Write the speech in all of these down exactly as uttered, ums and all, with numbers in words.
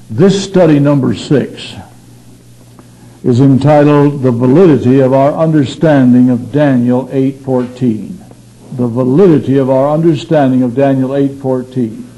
This study number six is entitled The Validity of Our Understanding of Daniel eight fourteen. The validity of our understanding of Daniel eight fourteen.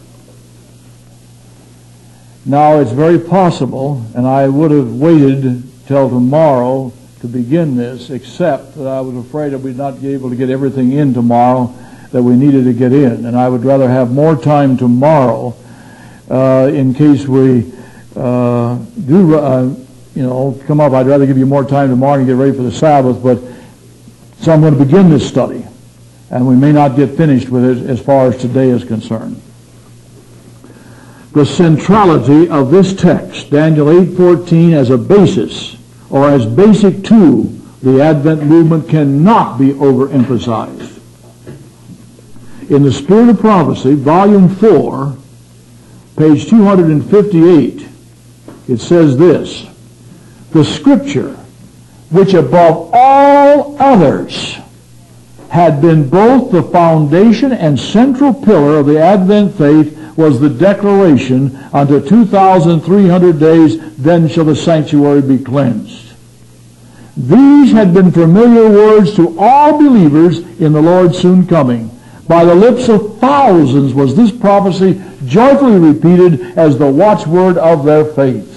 Now it's very possible, and I would have waited till tomorrow to begin this, except that I was afraid that we'd not be able to get everything in tomorrow that we needed to get in. And I would rather have more time tomorrow uh, in case we uh, do, uh, you know, come up. I'd rather give you more time tomorrow and get ready for the Sabbath. But so I'm going to begin this study, and we may not get finished with it as far as today is concerned. The centrality of this text, Daniel eight fourteen, as a basis, or as basic to the Advent movement, cannot be overemphasized. In the Spirit of Prophecy, Volume four, page two hundred fifty-eight, it says this: the Scripture, which above all others had been both the foundation and central pillar of the Advent faith, was the declaration, unto two thousand three hundred days, then shall the sanctuary be cleansed. These had been familiar words to all believers in the Lord's soon coming. By the lips of thousands was this prophecy joyfully repeated as the watchword of their faith.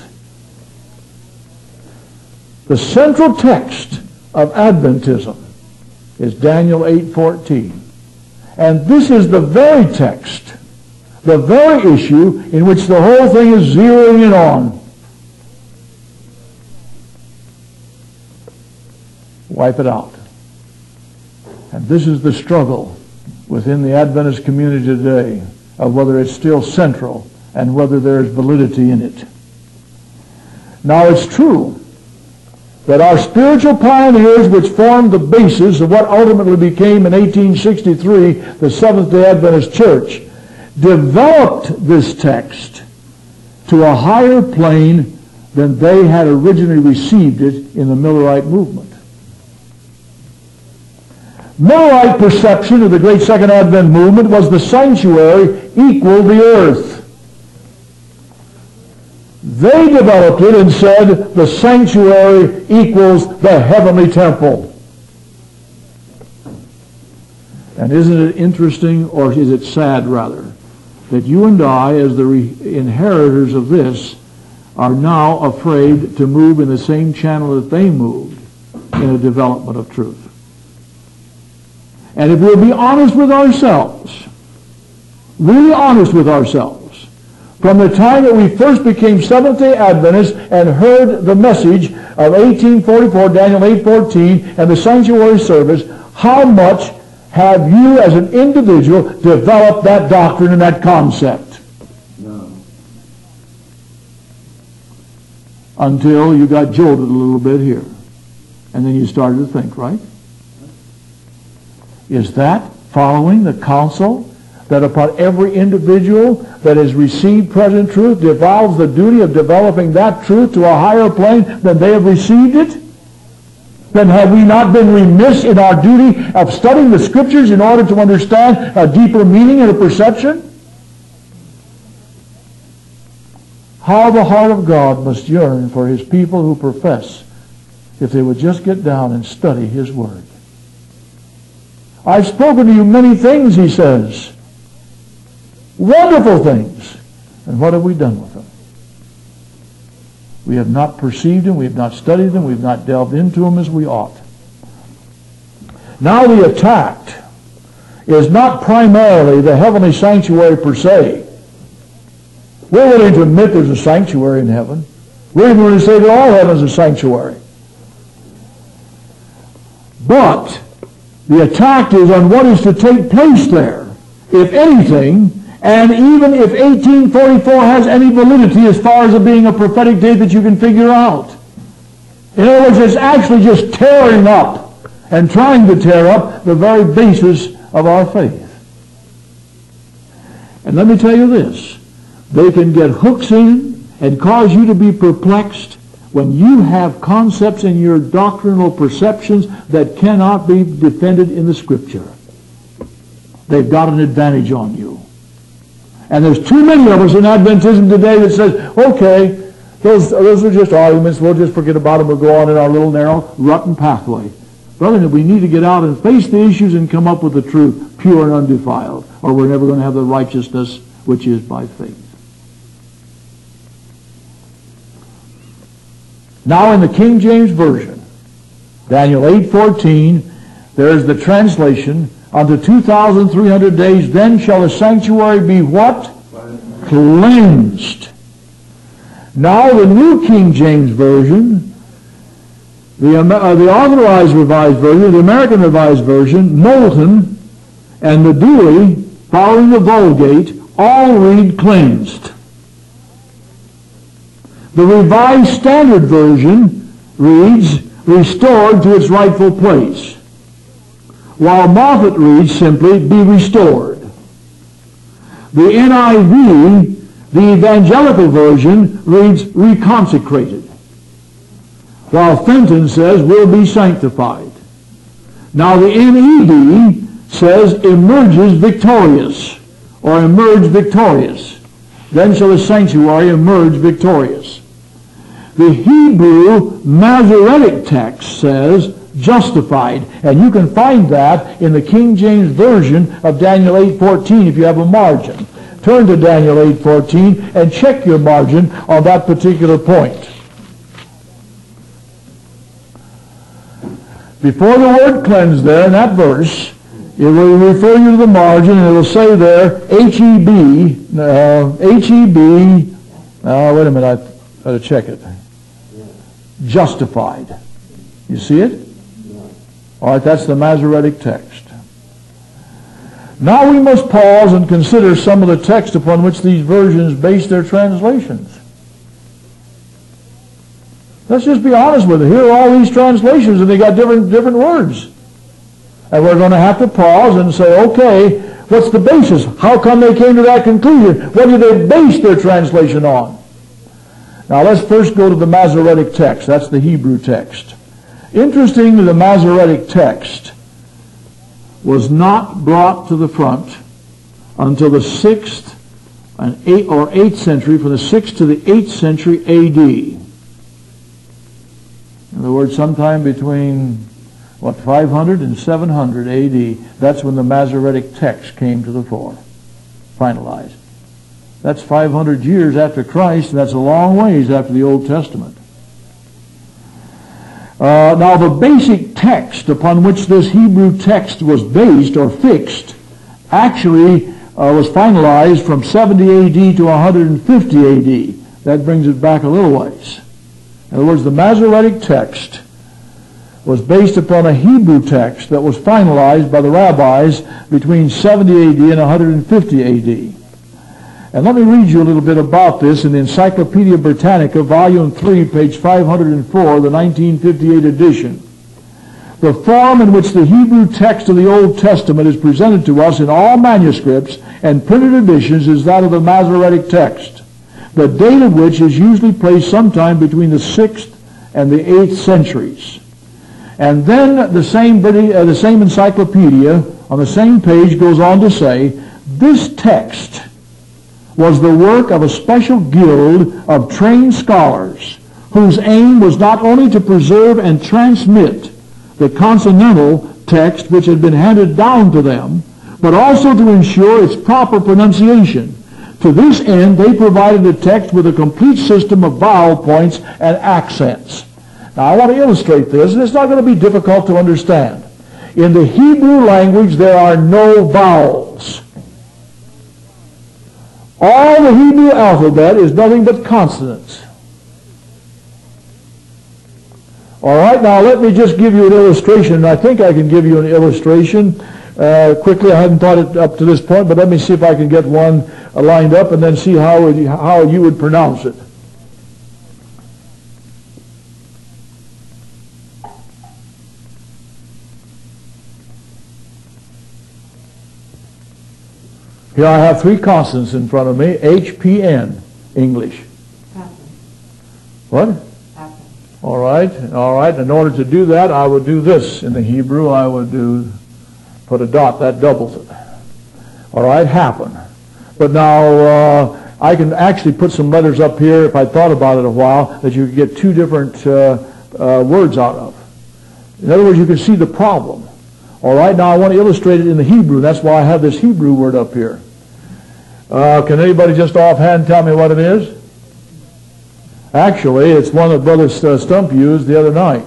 The central text of Adventism is Daniel eight fourteen. And this is the very text, the very issue in which the whole thing is zeroing in on. Wipe it out. And this is the struggle within the Adventist community today of whether it's still central and whether there is validity in it. Now it's true that our spiritual pioneers, which formed the basis of what ultimately became in eighteen sixty-three the Seventh-day Adventist Church, developed this text to a higher plane than they had originally received it in the Millerite movement. Millerite perception of the great Second Advent movement was the sanctuary equaled the earth. They developed it and said the sanctuary equals the heavenly temple. And isn't it interesting, or is it sad rather, that you and I, as the re- inheritors of this, are now afraid to move in the same channel that they moved in a development of truth. And if we'll be honest with ourselves, really honest with ourselves, from the time that we first became Seventh-day Adventists and heard the message of eighteen forty-four, Daniel eight fourteen, and the sanctuary service, how much have you as an individual developed that doctrine and that concept? No. Until you got jolted a little bit here. And then you started to think, right? Is that following the counsel that upon every individual that has received present truth devolves the duty of developing that truth to a higher plane than they have received it? Then have we not been remiss in our duty of studying the Scriptures in order to understand a deeper meaning and a perception? How the heart of God must yearn for His people who profess, if they would just get down and study His Word. I've spoken to you many things, he says. Wonderful things. And what have we done with them? We have not perceived them, we have not studied them, we have not delved into them as we ought. Now the attack is not primarily the heavenly sanctuary per se. We're willing to admit there's a sanctuary in heaven. We're even willing to say that all heaven is a sanctuary. But the attack is on what is to take place there, if anything, and even if eighteen forty-four has any validity as far as it being a prophetic date that you can figure out. In other words, it's actually just tearing up and trying to tear up the very basis of our faith. And let me tell you this, they can get hooks in and cause you to be perplexed when you have concepts in your doctrinal perceptions that cannot be defended in the Scripture. They've got an advantage on you. And there's too many of us in Adventism today that says, okay, those, those are just arguments, we'll just forget about them, we'll go on in our little narrow rotten pathway. Brother, we need to get out and face the issues and come up with the truth, pure and undefiled, or we're never going to have the righteousness which is by faith. Now in the King James Version, Daniel eight fourteen, there's the translation, unto two thousand three hundred days, then shall the sanctuary be what? Cleansed. Now the New King James Version, the, uh, the Authorized Revised Version, the American Revised Version, Moulton, and the Dewey, following the Vulgate, all read cleansed. The Revised Standard Version reads restored to its rightful place, while Moffat reads simply be restored. The N I V, the Evangelical Version, reads reconsecrated, while Fenton says will be sanctified. Now the N E D says emerges victorious, or emerge victorious. Then shall the sanctuary emerge victorious. The Hebrew Masoretic text says justified, and you can find that in the King James Version of Daniel eight fourteen if you have a margin. Turn to Daniel eight fourteen and check your margin on that particular point. Before the word cleanse there in that verse, it will refer you to the margin, and it will say there, H E B, uh, H E B, uh, wait a minute, I've got to check it. Justified. You see it? All right, that's the Masoretic text. Now we must pause and consider some of the text upon which these versions base their translations. Let's just be honest with it. Here are all these translations, and they got different, different words. And we're going to have to pause and say, okay, what's the basis? How come they came to that conclusion? What do they base their translation on? Now let's first go to the Masoretic text. That's the Hebrew text. Interestingly, the Masoretic text was not brought to the front until the sixth and eighth or eighth century, from the sixth to the eighth century A D. In other words, sometime between what, five hundred and seven hundred A D, that's when the Masoretic text came to the fore, finalized. That's five hundred years after Christ, and that's a long ways after the Old Testament. Uh, now, the basic text upon which this Hebrew text was based or fixed actually uh, was finalized from seventy A D to one hundred fifty A D. That brings it back a little ways. In other words, the Masoretic text was based upon a Hebrew text that was finalized by the rabbis between seventy A D and one hundred fifty A D. And let me read you a little bit about this in the Encyclopedia Britannica, Volume three, page five hundred four, the nineteen fifty-eight edition. The form in which the Hebrew text of the Old Testament is presented to us in all manuscripts and printed editions is that of the Masoretic text, the date of which is usually placed sometime between the sixth and the eighth centuries. And then the same, uh, the same encyclopedia on the same page goes on to say, this text was the work of a special guild of trained scholars whose aim was not only to preserve and transmit the consonantal text which had been handed down to them, but also to ensure its proper pronunciation. To this end, they provided the text with a complete system of vowel points and accents. Now, I want to illustrate this, and it's not going to be difficult to understand. In the Hebrew language, there are no vowels. All the Hebrew alphabet is nothing but consonants. All right, now let me just give you an illustration. I think I can give you an illustration uh, quickly. I hadn't thought it up to this point, but let me see if I can get one lined up and then see how, it, how you would pronounce it. Here I have three consonants in front of me, H, P, N, English. Happen. What? Happen. All right, all right. In order to do that, I would do this. In the Hebrew, I would do, put a dot, that doubles it. All right, happen. But now uh, I can actually put some letters up here, if I thought about it a while, that you could get two different uh, uh, words out of. In other words, you can see the problem. All right, now I want to illustrate it in the Hebrew. That's why I have this Hebrew word up here. Uh, can anybody just offhand tell me what it is? Actually, it's one that Brother Stump used the other night.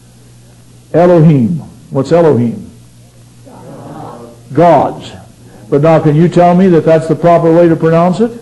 Elohim. What's Elohim? God. Gods. But now, can you tell me that that's the proper way to pronounce it?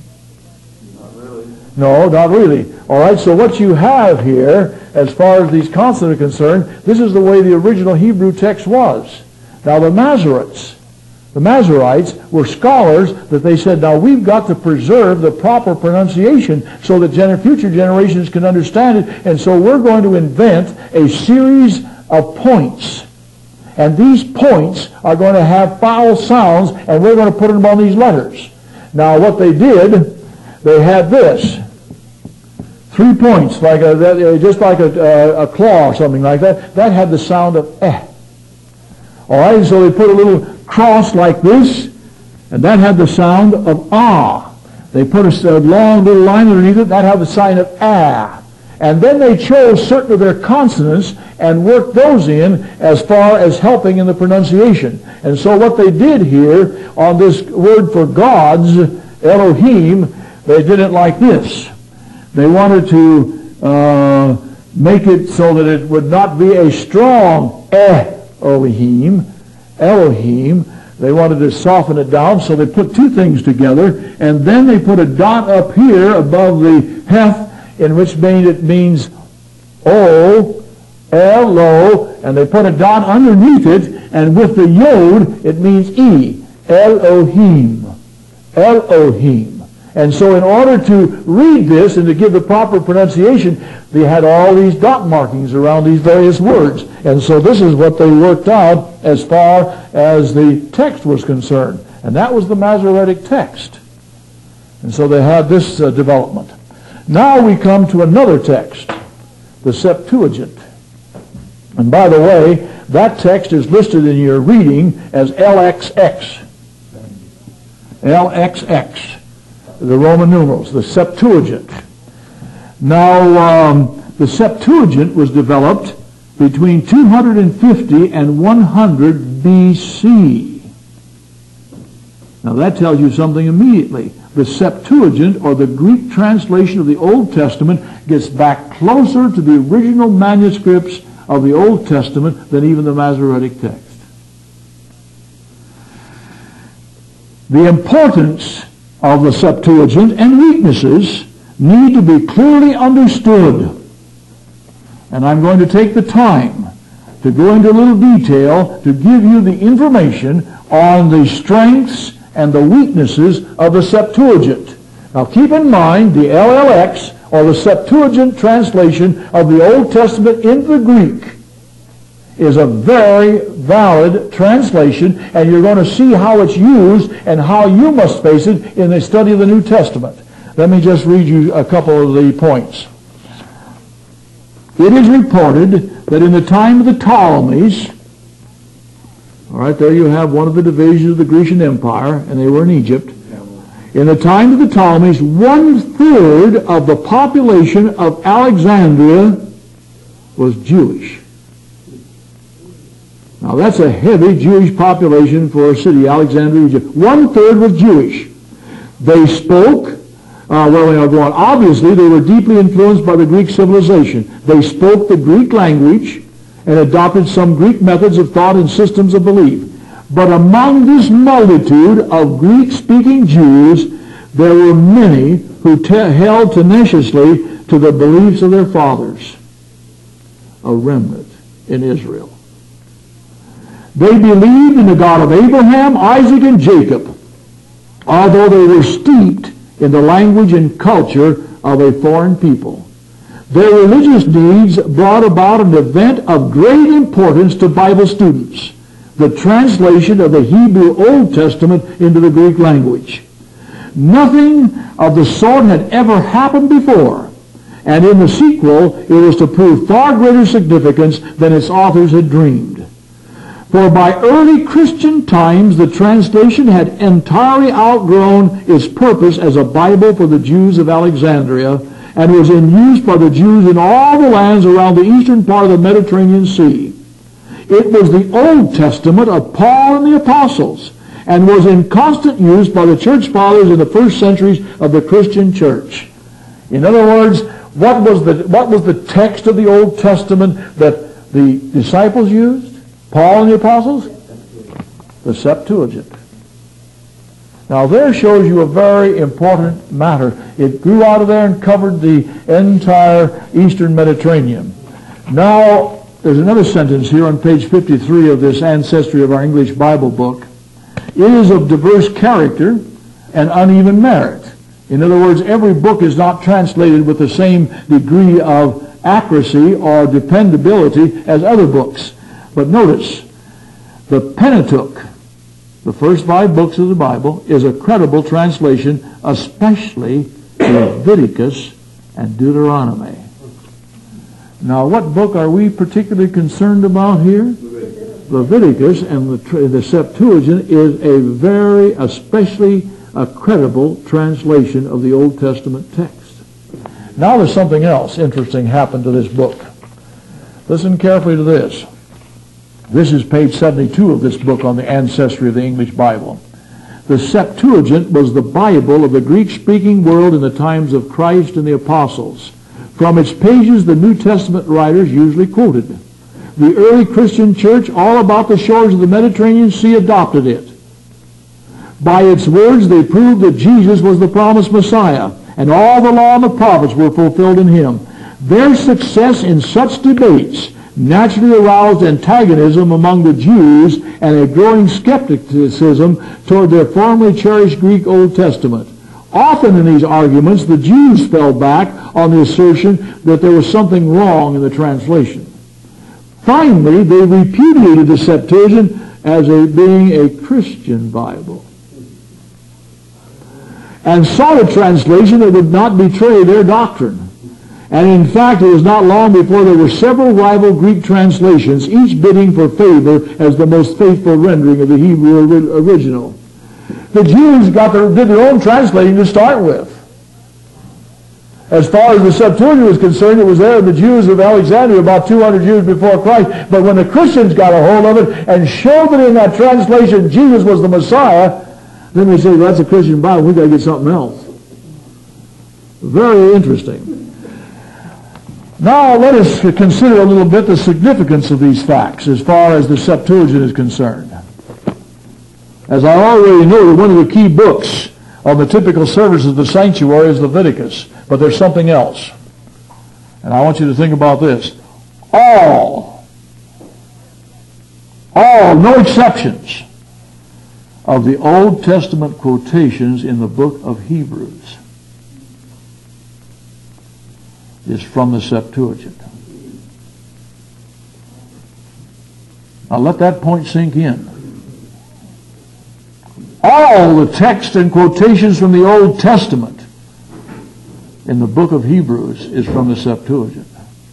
Not really. No, not really. All right, so what you have here, as far as these consonants are concerned, this is the way the original Hebrew text was. Now, the Masoretes, the Masoretes were scholars that they said, now we've got to preserve the proper pronunciation so that gener- future generations can understand it, and so we're going to invent a series of points. And these points are going to have vowel sounds, and we're going to put them on these letters. Now, what they did, they had this. Three points, like a, just like a, a claw or something like that. That had the sound of eh. All right, so they put a little cross like this, and that had the sound of ah. They put a, a long little line underneath it, that had the sign of ah. And then they chose certain of their consonants and worked those in as far as helping in the pronunciation. And so what they did here on this word for gods, Elohim, they did it like this. They wanted to uh, make it so that it would not be a strong eh, Elohim, Elohim. They wanted to soften it down, so they put two things together, and then they put a dot up here above the heth, in which mean it means O, L-O, and they put a dot underneath it, and with the yod, it means E, Elohim, Elohim. And so in order to read this and to give the proper pronunciation, they had all these dot markings around these various words. And so this is what they worked out as far as the text was concerned. And that was the Masoretic text. And so they had this uh, development. Now we come to another text, the Septuagint. And by the way, that text is listed in your reading as L X X. L X X, the Roman numerals, the Septuagint. Now, um, the Septuagint was developed between two hundred fifty and one hundred B C. Now that tells you something immediately. The Septuagint, or the Greek translation of the Old Testament, gets back closer to the original manuscripts of the Old Testament than even the Masoretic text. The importance of the Septuagint and weaknesses need to be clearly understood. And I'm going to take the time to go into a little detail to give you the information on the strengths and the weaknesses of the Septuagint. Now keep in mind the L L X, or the Septuagint translation of the Old Testament into the Greek, is a very valid translation, and you're going to see how it's used and how you must face it in the study of the New Testament. Let me just read you a couple of the points. It is reported that in the time of the Ptolemies, all right, there you have one of the divisions of the Grecian Empire, and they were in Egypt. In the time of the Ptolemies, one-third of the population of Alexandria was Jewish. Now that's a heavy Jewish population for a city, Alexandria, Egypt. One-third was Jewish. They spoke, uh, well, they are going, obviously they were deeply influenced by the Greek civilization. They spoke the Greek language and adopted some Greek methods of thought and systems of belief. But among this multitude of Greek-speaking Jews, there were many who te- held tenaciously to the beliefs of their fathers, a remnant in Israel. They believed in the God of Abraham, Isaac, and Jacob, although they were steeped in the language and culture of a foreign people. Their religious needs brought about an event of great importance to Bible students, the translation of the Hebrew Old Testament into the Greek language. Nothing of the sort had ever happened before, and in the sequel it was to prove far greater significance than its authors had dreamed. For by early Christian times the translation had entirely outgrown its purpose as a Bible for the Jews of Alexandria and was in use by the Jews in all the lands around the eastern part of the Mediterranean Sea. It was the Old Testament of Paul and the Apostles and was in constant use by the church fathers in the first centuries of the Christian church. In other words, what was the, what was the text of the Old Testament that the disciples used? Paul and the Apostles? The Septuagint. Now there shows you a very important matter. It grew out of there and covered the entire eastern Mediterranean. Now, there's another sentence here on page fifty-three of this Ancestry of our English Bible book. It is of diverse character and uneven merit. In other words, every book is not translated with the same degree of accuracy or dependability as other books. But notice, the Pentateuch, the first five books of the Bible, is a credible translation, especially Leviticus and Deuteronomy. Now, what book are we particularly concerned about here? Leviticus, Leviticus and the, the Septuagint is a very, especially a credible translation of the Old Testament text. Now there's something else interesting happened to this book. Listen carefully to this. This is page seventy-two of this book on the ancestry of the English Bible. The Septuagint was the Bible of the Greek-speaking world in the times of Christ and the Apostles. From its pages, the New Testament writers usually quoted. The early Christian church, all about the shores of the Mediterranean Sea, adopted it. By its words, they proved that Jesus was the promised Messiah, and all the law and the prophets were fulfilled in him. Their success in such debates naturally aroused antagonism among the Jews and a growing skepticism toward their formerly cherished Greek Old Testament. Often in these arguments, the Jews fell back on the assertion that there was something wrong in the translation. Finally, they repudiated the Septuagint as a, being a Christian Bible and sought a translation that would not betray their doctrine. And in fact, it was not long before there were several rival Greek translations, each bidding for favor as the most faithful rendering of the Hebrew original. The Jews got their, did their own translating to start with. As far as the Septuagint was concerned, it was there in the Jews of Alexandria about two hundred years before Christ. But when the Christians got a hold of it and showed that in that translation Jesus was the Messiah, then they say, well, that's a Christian Bible, we've got to get something else. Very interesting. Now let us consider a little bit the significance of these facts as far as the Septuagint is concerned. As I already noted, one of the key books on the typical service of the sanctuary is Leviticus. But there's something else. And I want you to think about this. All, all, no exceptions, of the Old Testament quotations in the book of Hebrews is from the Septuagint. Now let that point sink in. All the text and quotations from the Old Testament in the book of Hebrews is from the Septuagint.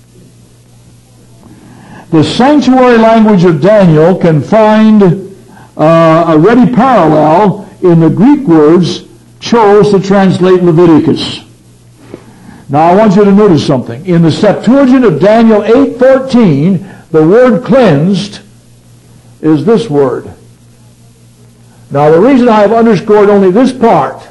The sanctuary language of Daniel can find uh, a ready parallel in the Greek words chose to translate Leviticus. Now I want you to notice something. In the Septuagint of Daniel eight fourteen, the word cleansed is this word. Now the reason I have underscored only this part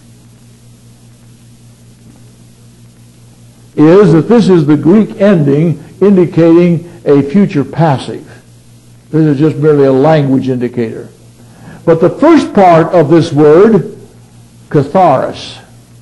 is that this is the Greek ending indicating a future passive. This is just merely a language indicator. But the first part of this word, katharos.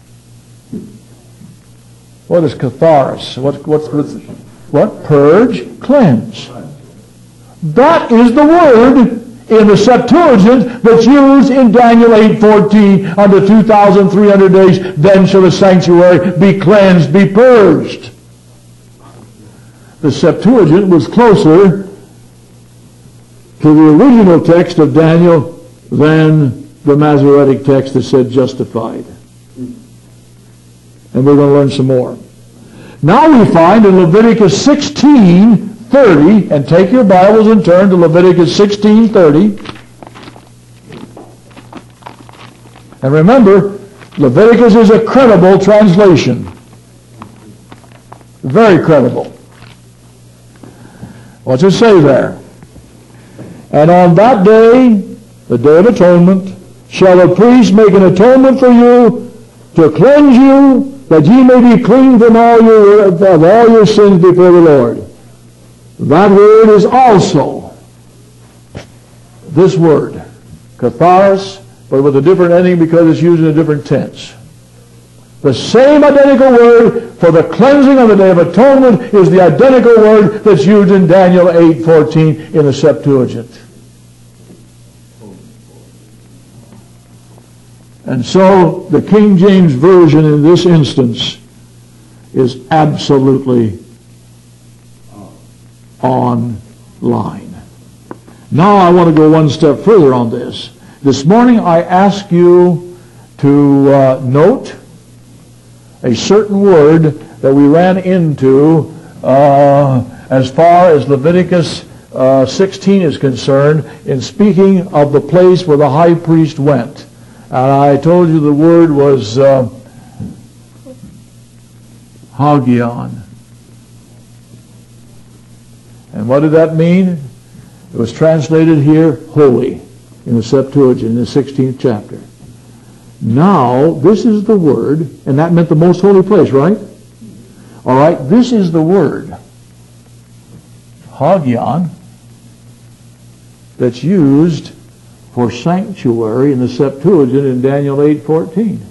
What is katharos? What, what's, what's, what? Purge, cleanse. That is the word in the Septuagint that's used in Daniel eight fourteen, under two thousand three hundred days, then shall the sanctuary be cleansed, be purged. The Septuagint was closer to the original text of Daniel than the Masoretic text that said justified. And we're going to learn some more. Now we find in Leviticus sixteen thirty, and take your Bibles and turn to Leviticus sixteen thirty. And remember, Leviticus is a credible translation. Very credible. What's it say there? And on that day, the Day of Atonement, shall the priest make an atonement for you to cleanse you, that ye may be clean from all your, of all your sins before the Lord. That word is also this word, katharos, but with a different ending because it's used in a different tense. The same identical word for the cleansing of the Day of Atonement is the identical word that's used in Daniel eight fourteen in the Septuagint. And so the King James Version in this instance is absolutely online. Now I want to go one step further on this. This morning I ask you to uh, note a certain word that we ran into uh, as far as Leviticus uh, sixteen is concerned in speaking of the place where the high priest went. And I told you the word was uh, hagion. And what did that mean? It was translated here, holy, in the Septuagint, in the sixteenth chapter. Now, this is the word, and that meant the most holy place, right? All right, this is the word, hagion, that's used for sanctuary in the Septuagint in Daniel eight fourteen.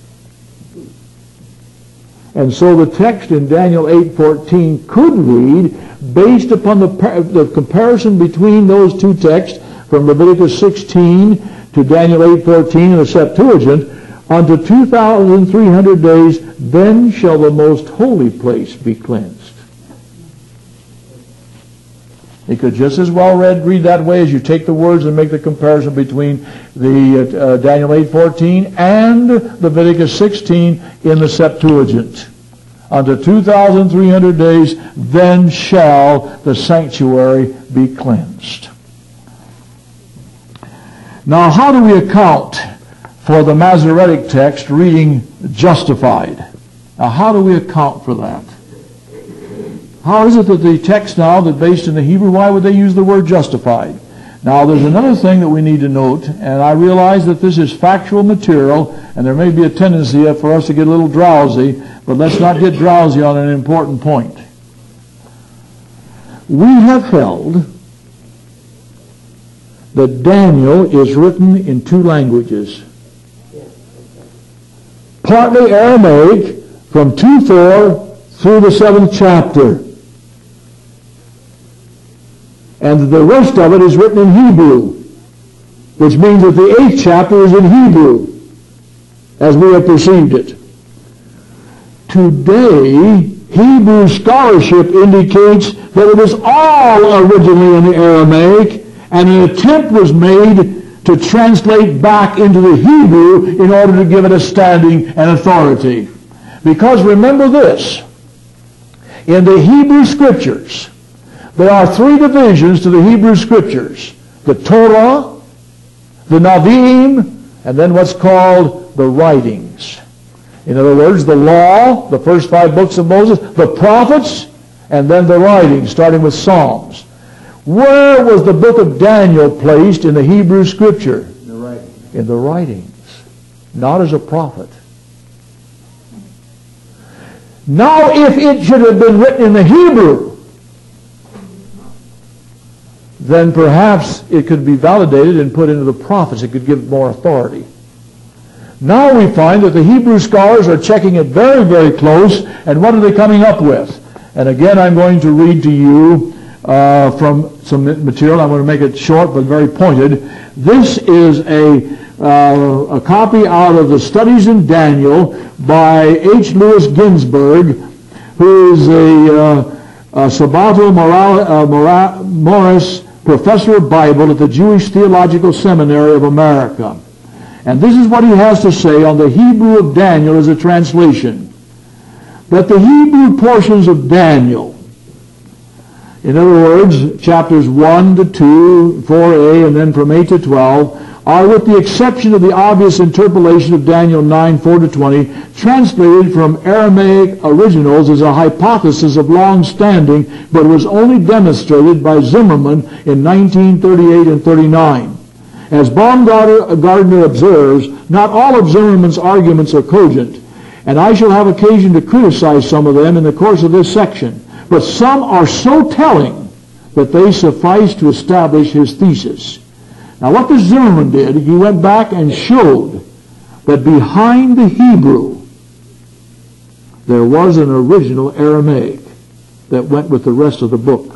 And so the text in Daniel eight fourteen could read, based upon the, the comparison between those two texts from Leviticus sixteen to Daniel eight fourteen in the Septuagint, unto two thousand three hundred days, then shall the most holy place be cleansed. It could just as well read, read that way as you take the words and make the comparison between the uh, Daniel eight fourteen and Leviticus sixteen in the Septuagint. Unto two thousand three hundred days, then shall the sanctuary be cleansed. Now, how do we account for the Masoretic text reading justified? Now, how do we account for that? How is it that the text now that based in the Hebrew, why would they use the word justified? Now, there's another thing that we need to note, and I realize that this is factual material, and there may be a tendency for us to get a little drowsy, but let's not get drowsy on an important point. We have held that Daniel is written in two languages. Partly Aramaic from two four through the seventh chapter. And the rest of it is written in Hebrew, which means that the eighth chapter is in Hebrew, as we have perceived it. Today, Hebrew scholarship indicates that it was all originally in the Aramaic, and an attempt was made to translate back into the Hebrew in order to give it a standing and authority. Because remember this, in the Hebrew Scriptures, there are three divisions to the Hebrew Scriptures. The Torah, the Nevi'im, and then what's called the writings. In other words, the law, the first five books of Moses, the prophets, and then the writings, starting with Psalms. Where was the book of Daniel placed in the Hebrew Scripture? The writings. In the writings, not as a prophet. Now, if it should have been written in the Hebrew, then perhaps it could be validated and put into the prophets. It could give more authority. Now we find that the Hebrew scholars are checking it very, very close, and what are they coming up with? And again, I'm going to read to you uh, from some material. I'm going to make it short but very pointed. This is a, uh, a copy out of the Studies in Daniel by H. Lewis Ginsburg, who is a, uh, a Sabato Mora- uh, Mora- Morris Professor of Bible at the Jewish Theological Seminary of America. And this is what he has to say on the Hebrew of Daniel as a translation. That the Hebrew portions of Daniel In other words, chapters one to two, four a, and then from eight to twelve, are, with the exception of the obvious interpolation of Daniel nine, four to twenty, translated from Aramaic originals as a hypothesis of long standing, but was only demonstrated by Zimmerman in nineteen thirty-eight and thirty-nine. As Baumgartner observes, not all of Zimmerman's arguments are cogent, and I shall have occasion to criticize some of them in the course of this section. But some are so telling that they suffice to establish his thesis. Now what this Zimmerman did, he went back and showed that behind the Hebrew there was an original Aramaic that went with the rest of the book.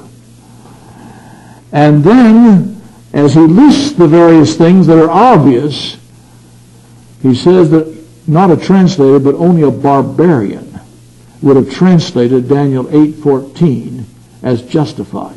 And then, as he lists the various things that are obvious, he says that not a translator, but only a barbarian would have translated Daniel eight fourteen as justified.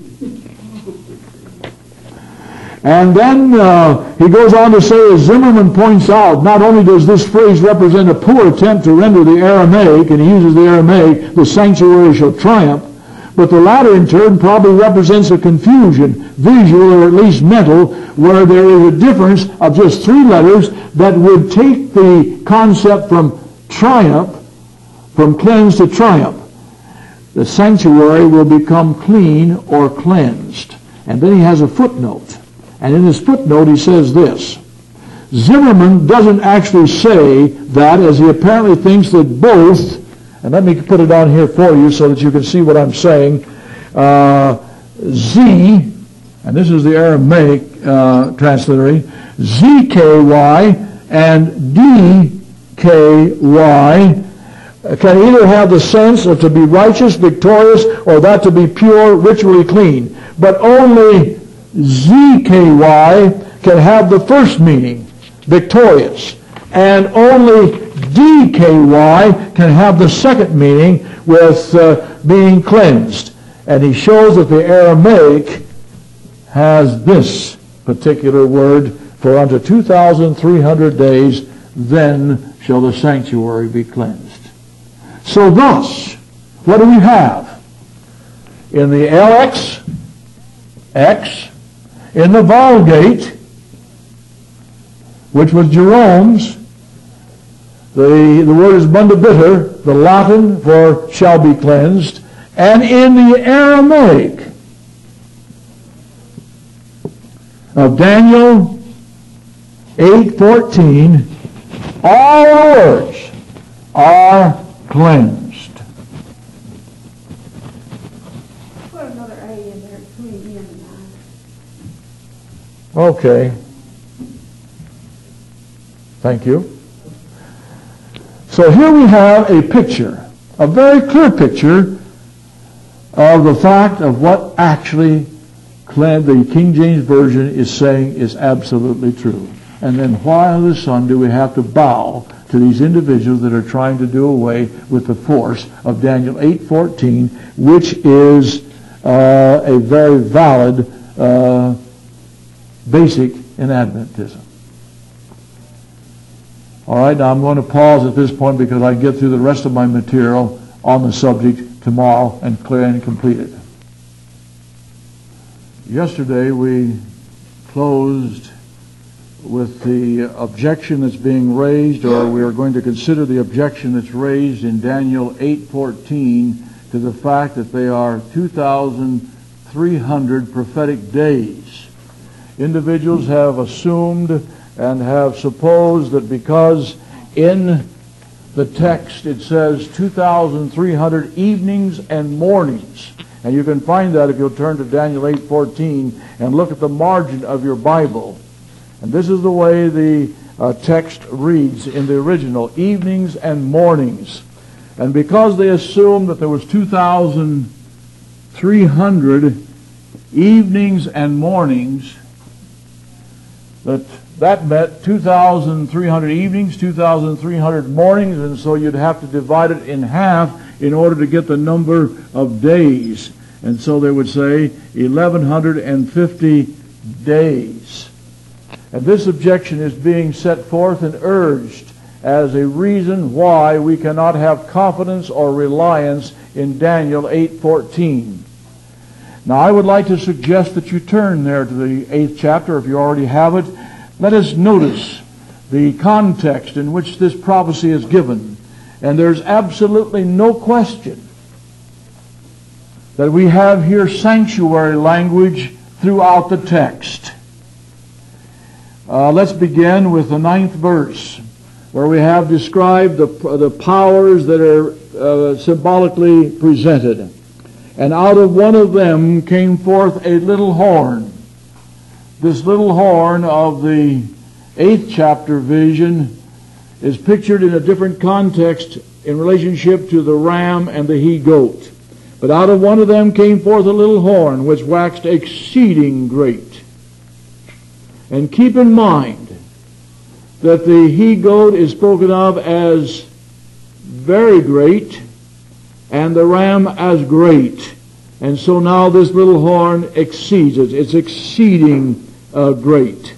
And then uh, he goes on to say, as Zimmerman points out, not only does this phrase represent a poor attempt to render the Aramaic, and he uses the Aramaic, the sanctuary shall triumph, but the latter in turn probably represents a confusion, visual or at least mental, where there is a difference of just three letters that would take the concept from triumph, from cleansed to triumph. The sanctuary will become clean or cleansed. And then he has a footnote. And in his footnote he says this: Zimmerman doesn't actually say that, as he apparently thinks that both, and let me put it on here for you so that you can see what I'm saying, uh, Z, and this is the Aramaic uh, transliteration, Z K Y and D K Y can either have the sense of to be righteous, victorious, or that to be pure, ritually clean. But only Z K Y can have the first meaning, victorious. And only D K Y can have the second meaning, with uh, being cleansed. And he shows that the Aramaic has this particular word, for unto two thousand three hundred days, then shall the sanctuary be cleansed. So thus, what do we have? In the L X, X, in the Vulgate, which was Jerome's, the, the word is bundibiter, the Latin for shall be cleansed, and in the Aramaic of Daniel eight fourteen, all the words are cleansed. Put another A in there between him and I. Okay. Thank you. So here we have a picture, a very clear picture of the fact of what actually the King James Version is saying is absolutely true. And then why under the sun do we have to bow to these individuals that are trying to do away with the force of Daniel eight fourteen, which is uh, a very valid uh, basic in Adventism. All right, now I'm going to pause at this point because I get through the rest of my material on the subject tomorrow and clear and complete it. Yesterday we closed with the objection that's being raised, or we are going to consider the objection that's raised in Daniel eight fourteen to the fact that they are two thousand three hundred prophetic days. Individuals have assumed and have supposed that because in the text it says two thousand three hundred evenings and mornings, and you can find that if you'll turn to Daniel eight fourteen and look at the margin of your Bible. And this is the way the uh, text reads in the original, evenings and mornings. And because they assumed that there was two thousand three hundred evenings and mornings, that that meant two thousand three hundred evenings, two thousand three hundred mornings, and so you'd have to divide it in half in order to get the number of days. And so they would say eleven fifty days. And this objection is being set forth and urged as a reason why we cannot have confidence or reliance in Daniel eight fourteen. Now, I would like to suggest that you turn there to the eighth chapter, if you already have it. Let us notice the context in which this prophecy is given. And there's absolutely no question that we have here sanctuary language throughout the text. Uh, let's begin with the ninth verse, where we have described the, the powers that are uh, symbolically presented. And out of one of them came forth a little horn. This little horn of the eighth chapter vision is pictured in a different context in relationship to the ram and the he-goat. But out of one of them came forth a little horn, which waxed exceeding great. And keep in mind that the he-goat is spoken of as very great, and the ram as great. And so now this little horn exceeds it. It's exceeding uh, great.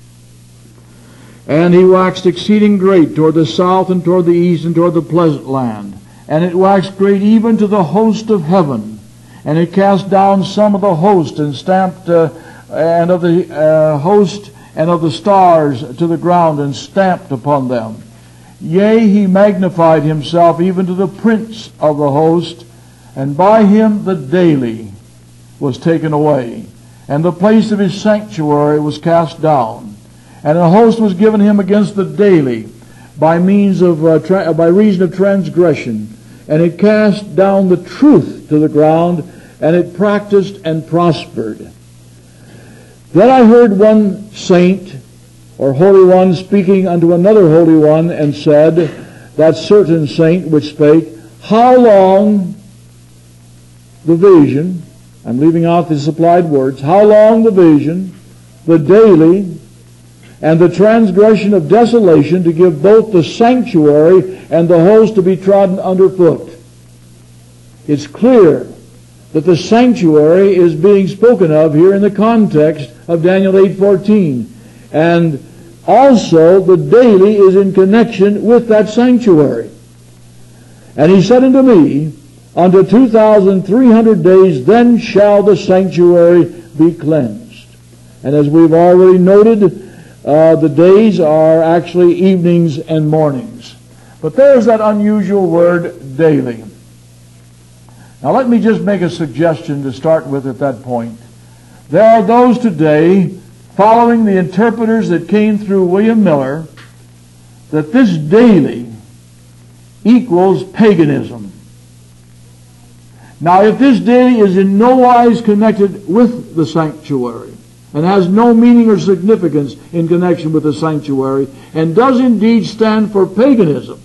And he waxed exceeding great toward the south and toward the east and toward the pleasant land. And it waxed great even to the host of heaven. And it cast down some of the host and stamped, uh, and of the uh, host and of the stars to the ground and stamped upon them. Yea, he magnified himself even to the prince of the host, and by him the daily was taken away, and the place of his sanctuary was cast down, and a host was given him against the daily by means of uh, tra- by reason of transgression, and it cast down the truth to the ground, and it practiced and prospered. Then I heard one saint or holy one speaking unto another holy one, and said, that certain saint which spake, how long the vision, I'm leaving out the supplied words, how long the vision, the daily, and the transgression of desolation, to give both the sanctuary and the host to be trodden underfoot. It's clear that the sanctuary is being spoken of here in the context of Daniel eight fourteen. And also the daily is in connection with that sanctuary. And he said unto me, unto two thousand three hundred days, then shall the sanctuary be cleansed. And as we've already noted, uh, the days are actually evenings and mornings. But there's that unusual word, daily. Now let me just make a suggestion to start with at that point. There are those today, following the interpreters that came through William Miller, that this daily equals paganism. Now, if this daily is in no wise connected with the sanctuary, and has no meaning or significance in connection with the sanctuary, and does indeed stand for paganism,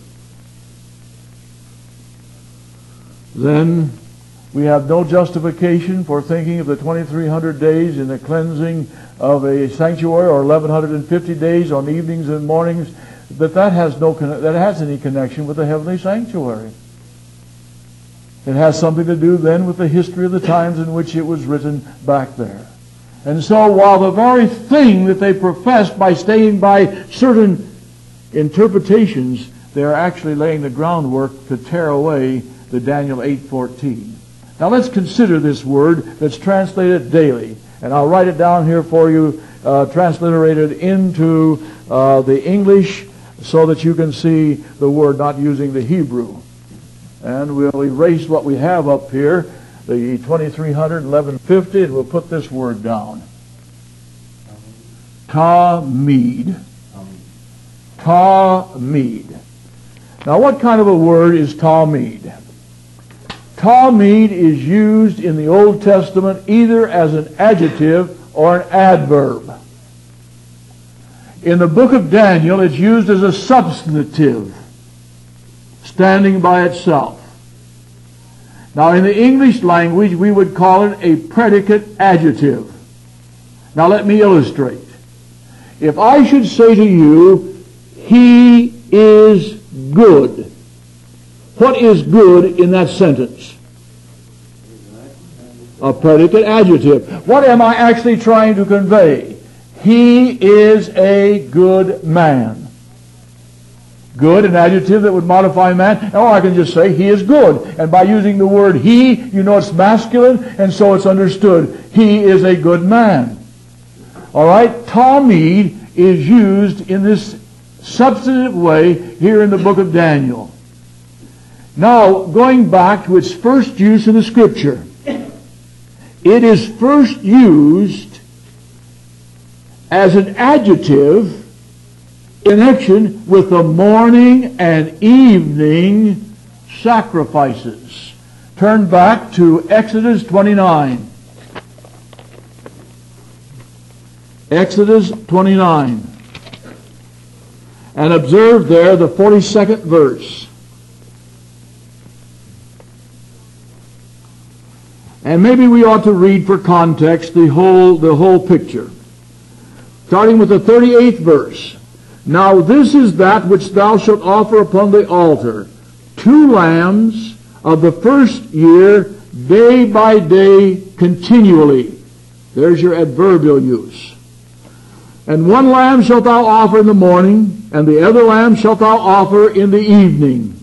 then we have no justification for thinking of the twenty-three hundred days in the cleansing of a sanctuary, or eleven fifty days on evenings and mornings, that that has no that has any connection with the heavenly sanctuary. It has something to do then with the history of the times in which it was written back there. And so while the very thing that they professed by staying by certain interpretations, they are actually laying the groundwork to tear away the Daniel eight fourteen. Now let's consider this word that's translated daily. And I'll write it down here for you, uh, transliterated into uh, the English, so that you can see the word, not using the Hebrew. And we'll erase what we have up here, the twenty-three hundred, eleven fifty, and we'll put this word down. Tamid. Tamid. Now what kind of a word is Tamid? Tamid is used in the Old Testament either as an adjective or an adverb. In the book of Daniel, it's used as a substantive, standing by itself. Now, in the English language, we would call it a predicate adjective. Now, let me illustrate. If I should say to you, he is good, what is good in that sentence? A predicate adjective. What am I actually trying to convey? He is a good man. Good, an adjective that would modify man. Or I can just say, he is good. And by using the word he, you know it's masculine, and so it's understood. He is a good man. All right? Talmid is used in this substantive way here in the book of Daniel. Now, going back to its first use in the Scripture. It is first used as an adjective in connection with the morning and evening sacrifices. Turn back to Exodus twenty-nine. Exodus twenty-nine. And observe there the forty-second verse. And maybe we ought to read for context the whole, the whole picture. Starting with the thirty-eighth verse. Now this is that which thou shalt offer upon the altar, two lambs of the first year, day by day, continually. There's your adverbial use. And one lamb shalt thou offer in the morning, and the other lamb shalt thou offer in the evening.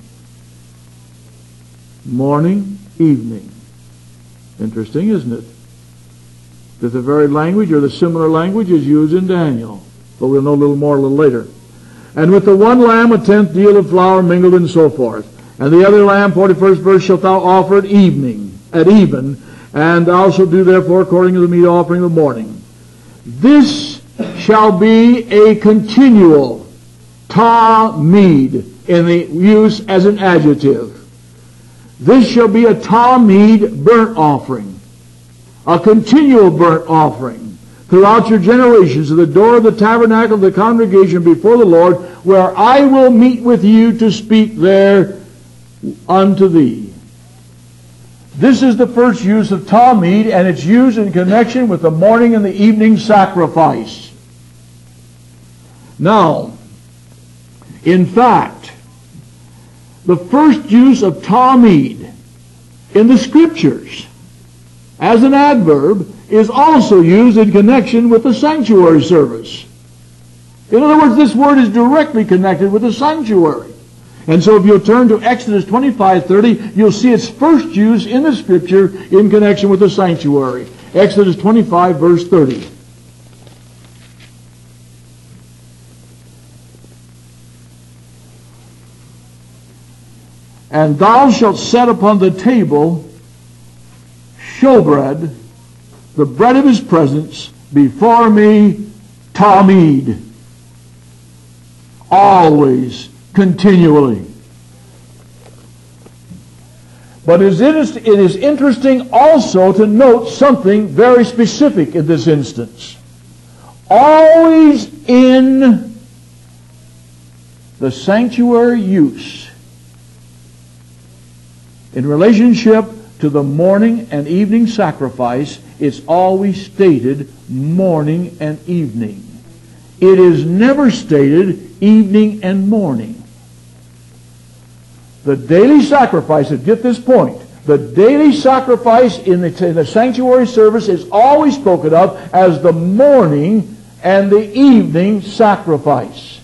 Morning, evening. Interesting, isn't it? That the very language or the similar language is used in Daniel. But we'll know a little more a little later. And with the one lamb a tenth deal of flour mingled and so forth. And the other lamb, forty-first verse, shalt thou offer at evening, at even, and thou shalt do therefore according to the meat offering of the morning. This shall be a continual talmid in the use as an adjective. This shall be a talmid burnt offering, a continual burnt offering throughout your generations, at the door of the tabernacle of the congregation before the Lord, where I will meet with you to speak there unto thee. This is the first use of talmid, and it's used in connection with the morning and the evening sacrifice. Now, in fact, the first use of talmid in the Scriptures as an adverb is also used in connection with the sanctuary service. In other words, this word is directly connected with the sanctuary. And so if you'll turn to Exodus twenty-five thirty, you'll see its first use in the Scripture in connection with the sanctuary. Exodus twenty-five verse thirty. And thou shalt set upon the table showbread, the bread of his presence, before me, talmid. Always, continually. But it is interesting also to note something very specific in this instance. Always in the sanctuary use, in relationship to the morning and evening sacrifice, it's always stated morning and evening. It is never stated evening and morning. The daily sacrifice, get this point, the daily sacrifice in the, in the sanctuary service is always spoken of as the morning and the evening sacrifice.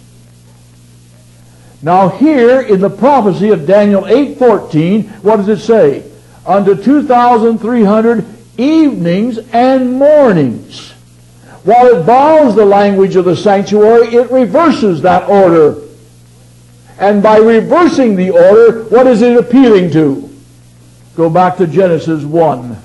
Now here in the prophecy of Daniel eight fourteen, what does it say? Unto two thousand three hundred evenings and mornings. While it borrows the language of the sanctuary, it reverses that order. And by reversing the order, what is it appealing to? Go back to Genesis one.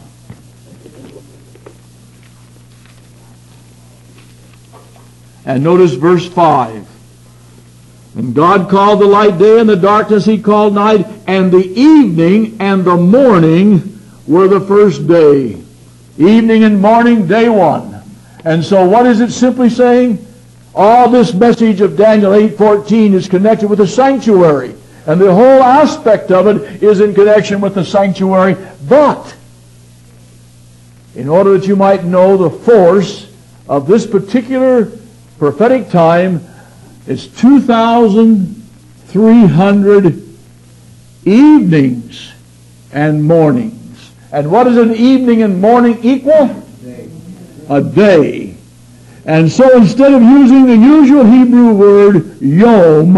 And notice verse five. And God called the light day, and the darkness he called night, and the evening and the morning were the first day. Evening and morning, day one. And so what is it simply saying? All this message of Daniel eight fourteen is connected with the sanctuary. And the whole aspect of it is in connection with the sanctuary. But, in order that you might know the force of this particular prophetic time, it's two thousand three hundred evenings and mornings. And what does an evening and morning equal? A day. And so instead of using the usual Hebrew word, yom,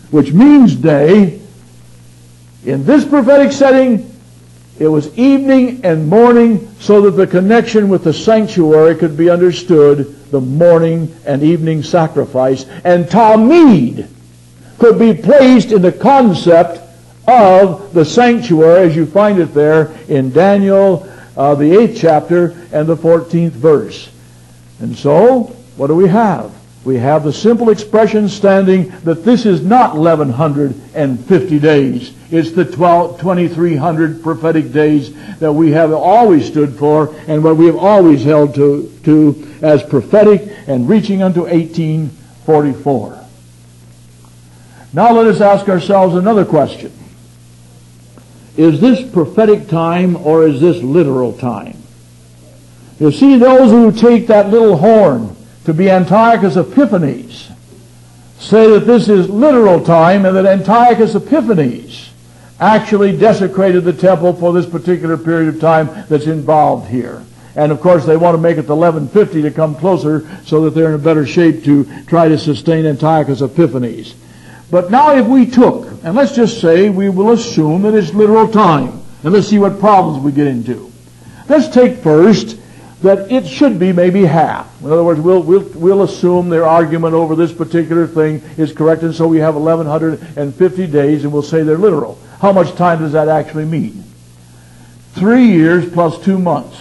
which means day. In this prophetic setting, it was evening and morning so that the connection with the sanctuary could be understood, the morning and evening sacrifice. And Tamid could be placed in the concept of the sanctuary as you find it there in Daniel, uh, the eighth chapter and the fourteenth verse. And so, what do we have? We have the simple expression standing that this is not eleven fifty days. It's the twenty-three hundred prophetic days that we have always stood for and what we have always held to, to as prophetic and reaching unto eighteen forty-four. Now let us ask ourselves another question. Is this prophetic time or is this literal time? You see, those who take that little horn to be Antiochus Epiphanes say that this is literal time and that Antiochus Epiphanes actually desecrated the temple for this particular period of time that's involved here. And of course they want to make it eleven fifty to come closer so that they're in a better shape to try to sustain Antiochus Epiphanes. But now if we took, and let's just say we will assume that it's literal time, and let's see what problems we get into. Let's take first that it should be maybe half. In other words, we'll, we'll, we'll assume their argument over this particular thing is correct, and so we have eleven fifty days, and we'll say they're literal. How much time does that actually mean? Three years plus two months.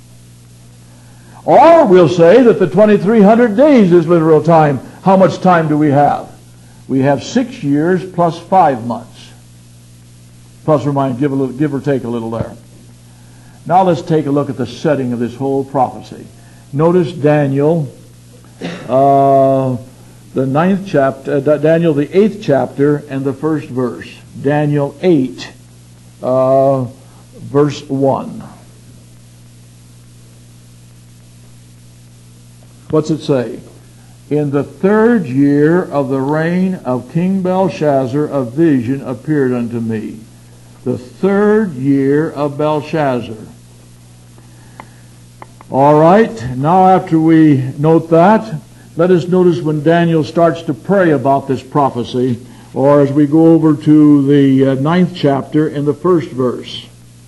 Or we'll say that the twenty-three hundred days is literal time. How much time do we have? We have six years plus five months. Plus or minus, give, a little, give or take a little there. Now let's take a look at the setting of this whole prophecy. Notice Daniel, uh, the ninth chapter, uh, Daniel the eighth chapter and the first verse. Daniel eight, uh, verse one. What's it say? In the third year of the reign of King Belshazzar, a vision appeared unto me. The third year of Belshazzar. All right, now after we note that, let us notice when Daniel starts to pray about this prophecy, or as we go over to the uh, ninth chapter in the first verse.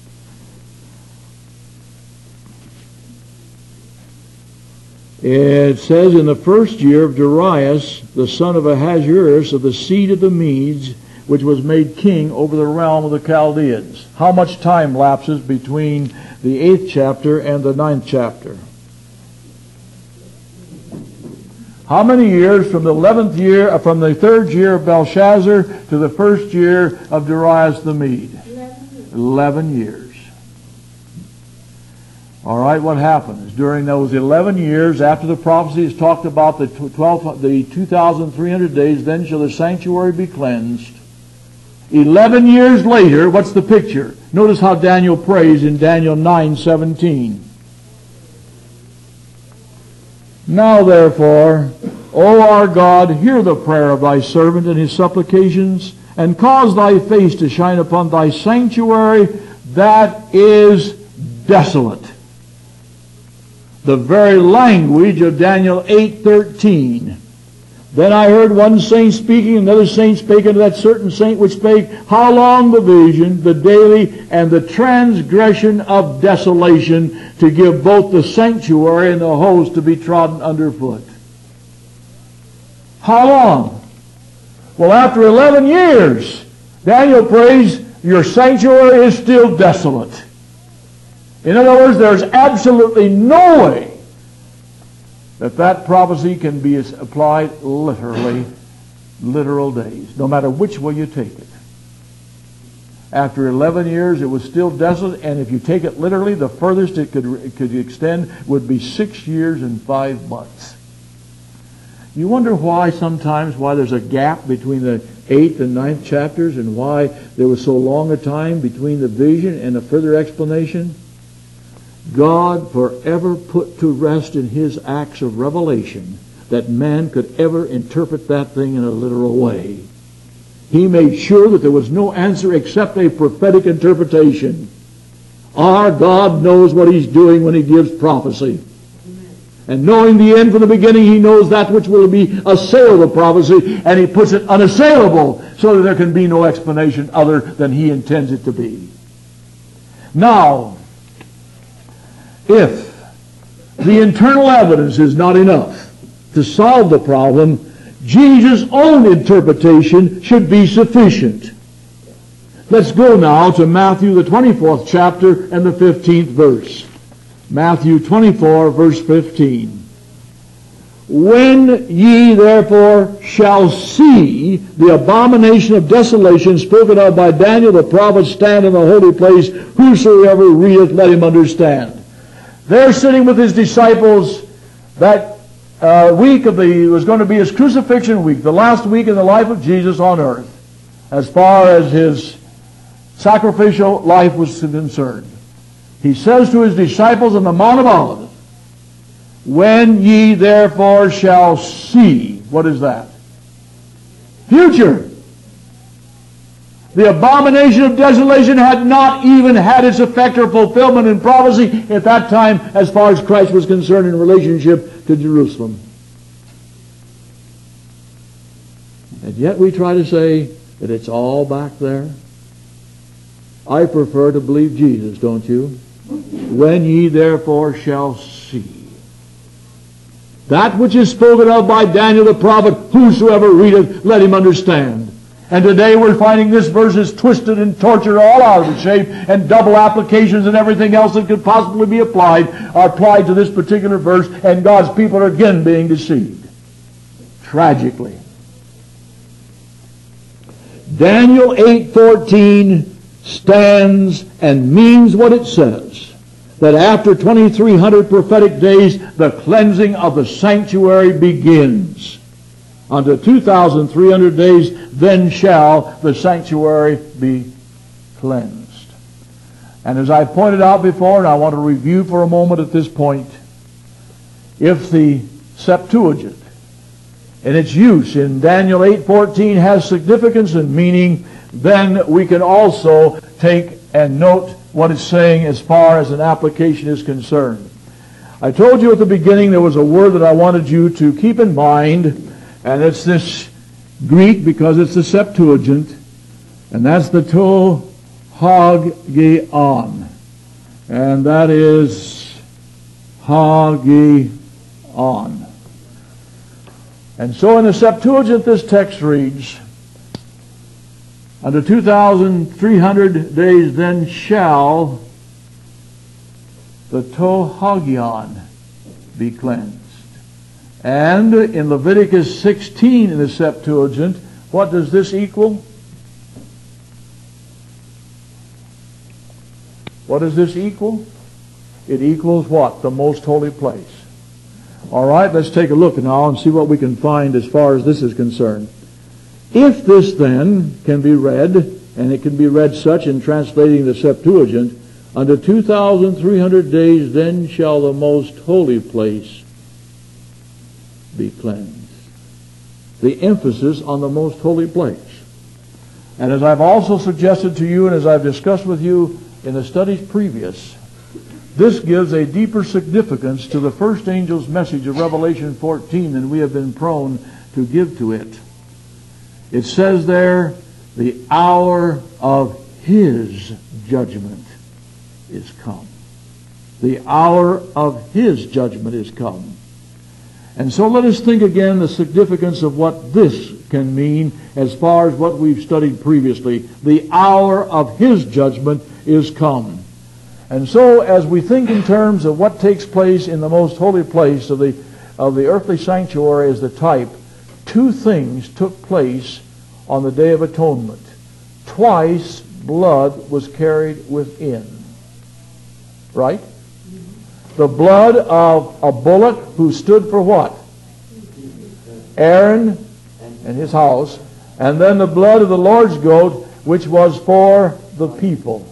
It says, in the first year of Darius, the son of Ahasuerus, of the seed of the Medes, which was made king over the realm of the Chaldeans. How much time lapses between the eighth chapter and the ninth chapter? How many years from the eleventh year, uh, from the third year of Belshazzar to the first year of Darius the Mede? Eleven years. All right, what happens? During those eleven years, after the prophecy is talked about the twelve, the two thousand three hundred days, then shall the sanctuary be cleansed. Eleven years later, what's the picture? Notice how Daniel prays in Daniel nine seventeen. Now therefore, O our God, hear the prayer of thy servant and his supplications, and cause thy face to shine upon thy sanctuary that is desolate. The very language of Daniel eight thirteen. Then I heard one saint speaking, another saint spake unto that certain saint which spake, how long the vision, the daily, and the transgression of desolation, to give both the sanctuary and the host to be trodden underfoot. How long? Well, after eleven years, Daniel prays, your sanctuary is still desolate. In other words, there's absolutely no way that that prophecy can be applied literally, literal days, no matter which way you take it. After eleven years, it was still desolate, and if you take it literally, the furthest it could, it could extend would be six years and five months. You wonder why sometimes, why there's a gap between the eighth and ninth chapters, and why there was so long a time between the vision and the further explanation? God forever put to rest in His acts of revelation that man could ever interpret that thing in a literal way. He made sure that there was no answer except a prophetic interpretation. Our God knows what He's doing when He gives prophecy. And knowing the end from the beginning, he knows that which will be assail the prophecy, and he puts it unassailable so that there can be no explanation other than he intends it to be. Now, if the internal evidence is not enough to solve the problem, Jesus' own interpretation should be sufficient. Let's go now to Matthew, the twenty-fourth chapter and the fifteenth verse. Matthew twenty-four, verse fifteen. When ye therefore shall see the abomination of desolation spoken of by Daniel the prophet stand in the holy place, whosoever readeth, let him understand. They're sitting with his disciples. That uh, week of the was going to be his crucifixion week, the last week in the life of Jesus on earth, as far as his sacrificial life was concerned. He says to his disciples on the Mount of Olives, when ye therefore shall see, what is that? Future. The abomination of desolation had not even had its effect or fulfillment in prophecy at that time as far as Christ was concerned in relationship to Jerusalem. And yet we try to say that it's all back there. I prefer to believe Jesus, don't you? When ye therefore shall see that which is spoken of by Daniel the prophet, whosoever readeth, let him understand. And today we're finding this verse is twisted and tortured all out of its shape, and double applications and everything else that could possibly be applied are applied to this particular verse, and God's people are again being deceived. Tragically. Daniel eight fourteen stands and means what it says, that after twenty-three hundred prophetic days, the cleansing of the sanctuary begins. Unto two thousand three hundred days, then shall the sanctuary be cleansed. And as I pointed out before, and I want to review for a moment at this point, if the Septuagint and its use in Daniel eight fourteen has significance and meaning, then we can also take and note what it's saying as far as an application is concerned. I told you at the beginning there was a word that I wanted you to keep in mind, and it's this Greek because it's the Septuagint, and that's the to hagion. And that is hagion. And so in the Septuagint this text reads, unto two thousand three hundred days then shall the tohagion be cleansed. And in Leviticus sixteen in the Septuagint, what does this equal? What does this equal? It equals what? The most holy place. All right, let's take a look now and see what we can find as far as this is concerned. If this then can be read, and it can be read such in translating the Septuagint, unto two thousand three hundred days then shall the most holy place be cleansed. The emphasis on the most holy place. And as I've also suggested to you, and as I've discussed with you in the studies previous, this gives a deeper significance to the first angel's message of Revelation fourteen than we have been prone to give to it. It says there, the hour of His judgment is come. The hour of His judgment is come. And so let us think again the significance of what this can mean as far as what we've studied previously. The hour of His judgment is come. And so as we think in terms of what takes place in the most holy place of the, of the earthly sanctuary as the type, two things took place on the Day of Atonement. Twice blood was carried within. Right? The blood of a bullock who stood for what? Aaron and his house. And then the blood of the Lord's goat, which was for the people.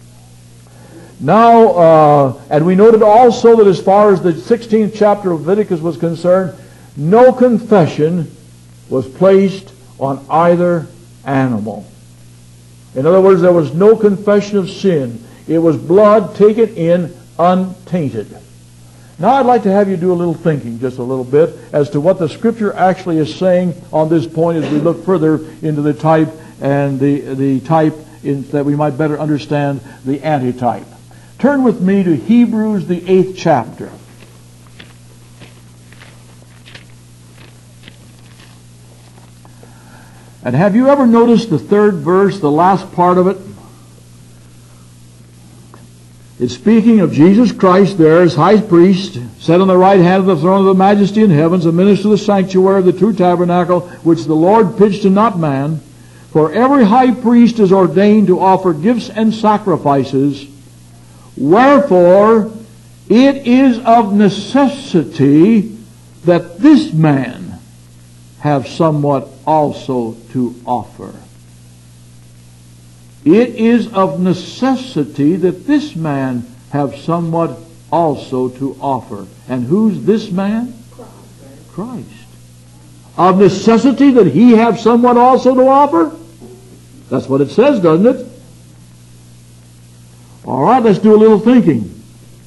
Now, uh, and we noted also that as far as the sixteenth chapter of Leviticus was concerned, no confession was placed on either animal. In other words, there was no confession of sin. It was blood taken in untainted. Now I'd like to have you do a little thinking, just a little bit, as to what the Scripture actually is saying on this point as we look further into the type and the, the type in, that we might better understand the antitype. Turn with me to Hebrews, the eighth chapter. And have you ever noticed the third verse, the last part of it? It's speaking of Jesus Christ there as high priest, set on the right hand of the throne of the majesty in heavens, a minister of the sanctuary of the true tabernacle, which the Lord pitched and not man. For every high priest is ordained to offer gifts and sacrifices. Wherefore, it is of necessity that this man have somewhat also to offer. It is of necessity that this man have somewhat also to offer. And who's this man? Christ. Of necessity that he have somewhat also to offer? That's what it says, doesn't it? All right, let's do a little thinking.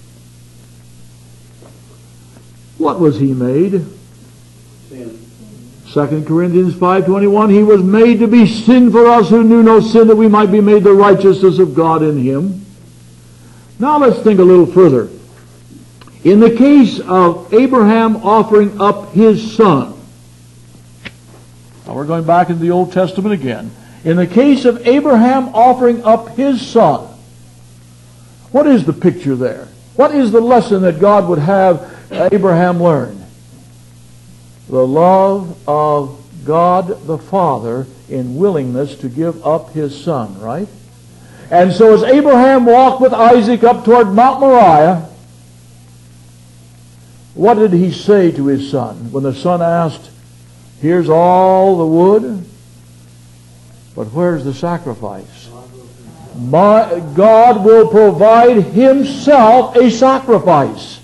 What was he made? Sin. Second Corinthians five twenty-one, he was made to be sin for us who knew no sin, that we might be made the righteousness of God in him. Now let's think a little further. In the case of Abraham offering up his son, now we're going back into the Old Testament again. In the case of Abraham offering up his son, what is the picture there? What is the lesson that God would have Abraham learn? The love of God the Father in willingness to give up his son, right? And so as Abraham walked with Isaac up toward Mount Moriah, what did he say to his son when the son asked, here's all the wood, but where's the sacrifice? My God will provide himself a sacrifice.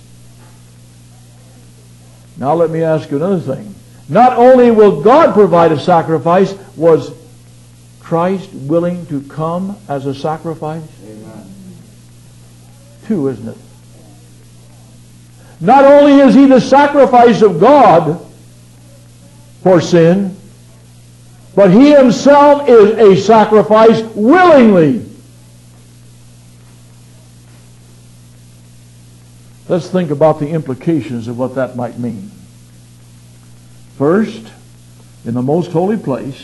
Now let me ask you another thing. Not only will God provide a sacrifice, was Christ willing to come as a sacrifice? Amen. Two, isn't it? Not only is he the sacrifice of God for sin, but he himself is a sacrifice willingly. Let's think about the implications of what that might mean. First, in the most holy place,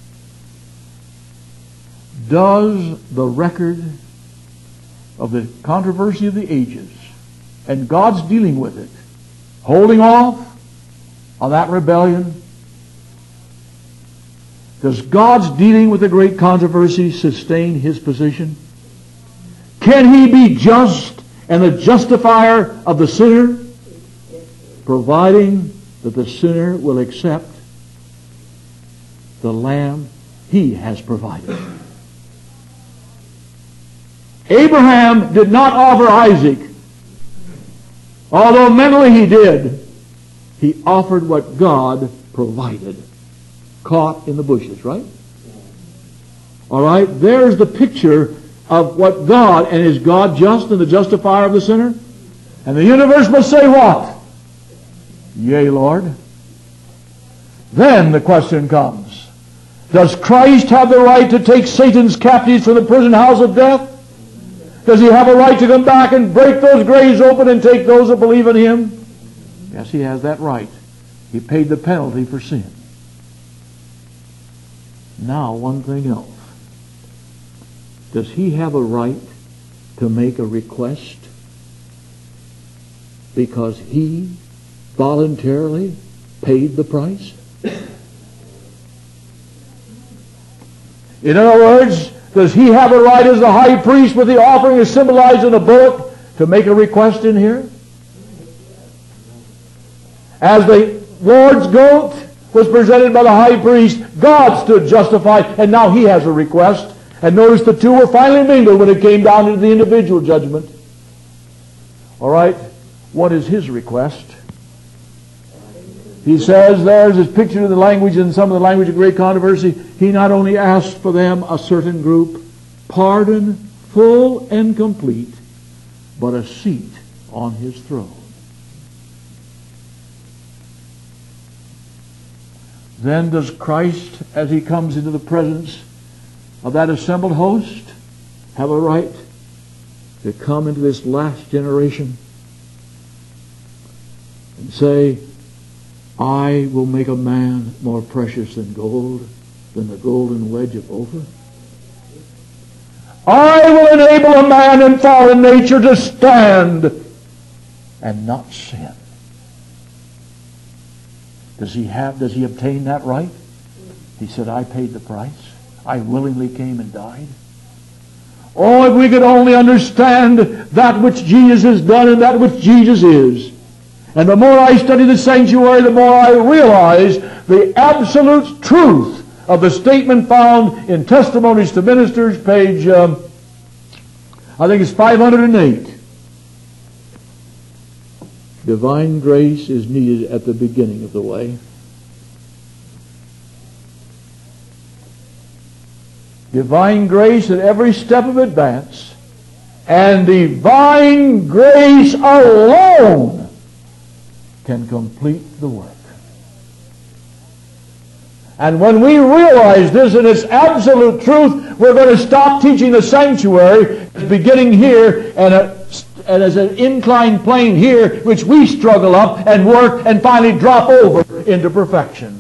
does the record of the controversy of the ages and God's dealing with it, holding off on that rebellion, does God's dealing with the great controversy sustain his position? Can he be just and the justifier of the sinner, providing that the sinner will accept the lamb he has provided? Abraham did not offer Isaac, although mentally he did. He offered what God provided, caught in the bushes, right? All right, there's the picture of what God, and is God just and the justifier of the sinner? And the universe must say what? Yea, Lord. Then the question comes, does Christ have the right to take Satan's captives from the prison house of death? Does he have a right to come back and break those graves open and take those that believe in him? Yes, he has that right. He paid the penalty for sin. Now, one thing else. Does he have a right to make a request because he voluntarily paid the price? In other words, does he have a right as the high priest, with the offering is symbolized in a bullock, to make a request in here? As the Lord's goat was presented by the high priest, God stood justified, and now he has a request. And notice the two were finally mingled when it came down to the individual judgment. All right, what is his request? He says, there's his picture of the language in some of the language of great controversy. He not only asked for them, a certain group, pardon full and complete, but a seat on his throne. then does Christ, as he comes into the presence of that assembled host, have a right to come into this last generation and say, I will make a man more precious than gold, than the golden wedge of Ophir? I will enable a man in fallen nature to stand and not sin. Does he have, does he obtain that right? He said, I paid the price. I willingly came and died. Oh, if we could only understand that which Jesus has done and that which Jesus is. And the more I study the sanctuary, the more I realize the absolute truth of the statement found in Testimonies to Ministers, page, um, I think it's five hundred eight. Divine grace is needed at the beginning of the way. Divine grace at every step of advance, and divine grace alone can complete the work. And when we realize this in its absolute truth, we're going to stop teaching the sanctuary, beginning here, and, a, and as an inclined plane here, which we struggle up and work and finally drop over into perfection.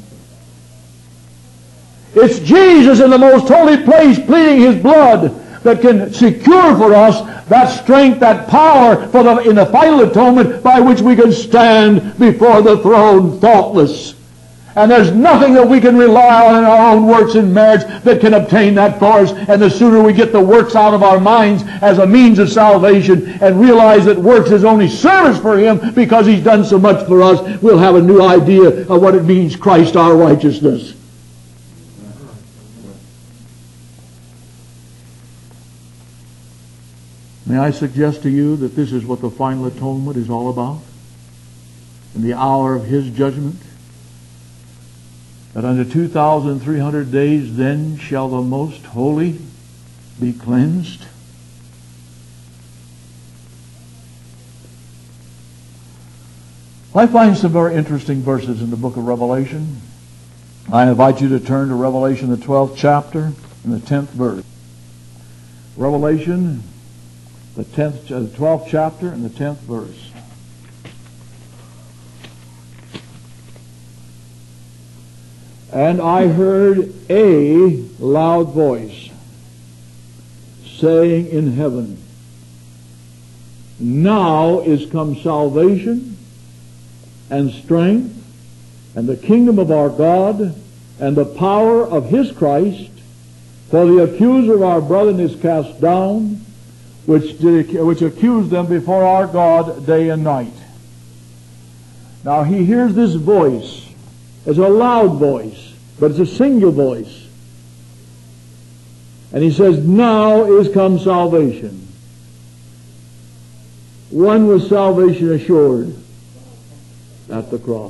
It's Jesus in the most holy place pleading His blood that can secure for us that strength, that power for the, in the final atonement by which we can stand before the throne faultless. And there's nothing that we can rely on in our own works and merits that can obtain that for us. And the sooner we get the works out of our minds as a means of salvation and realize that works is only service for Him because He's done so much for us, we'll have a new idea of what it means, Christ our righteousness. May I suggest to you that this is what the final atonement is all about? In the hour of His judgment, that unto two thousand three hundred days then shall the most holy be cleansed. I find some very interesting verses in the book of Revelation. I invite you to turn to Revelation, the twelfth chapter, and the tenth verse. Revelation, the tenth, the twelfth chapter, and the tenth verse. And I heard a loud voice saying in heaven, now is come salvation and strength and the kingdom of our God and the power of His Christ, for the accuser of our brethren is cast down, which, did, which accused them before our God day and night. Now he hears this voice. It's a loud voice, but it's a single voice. And he says, now is come salvation. When was salvation assured? At the cross.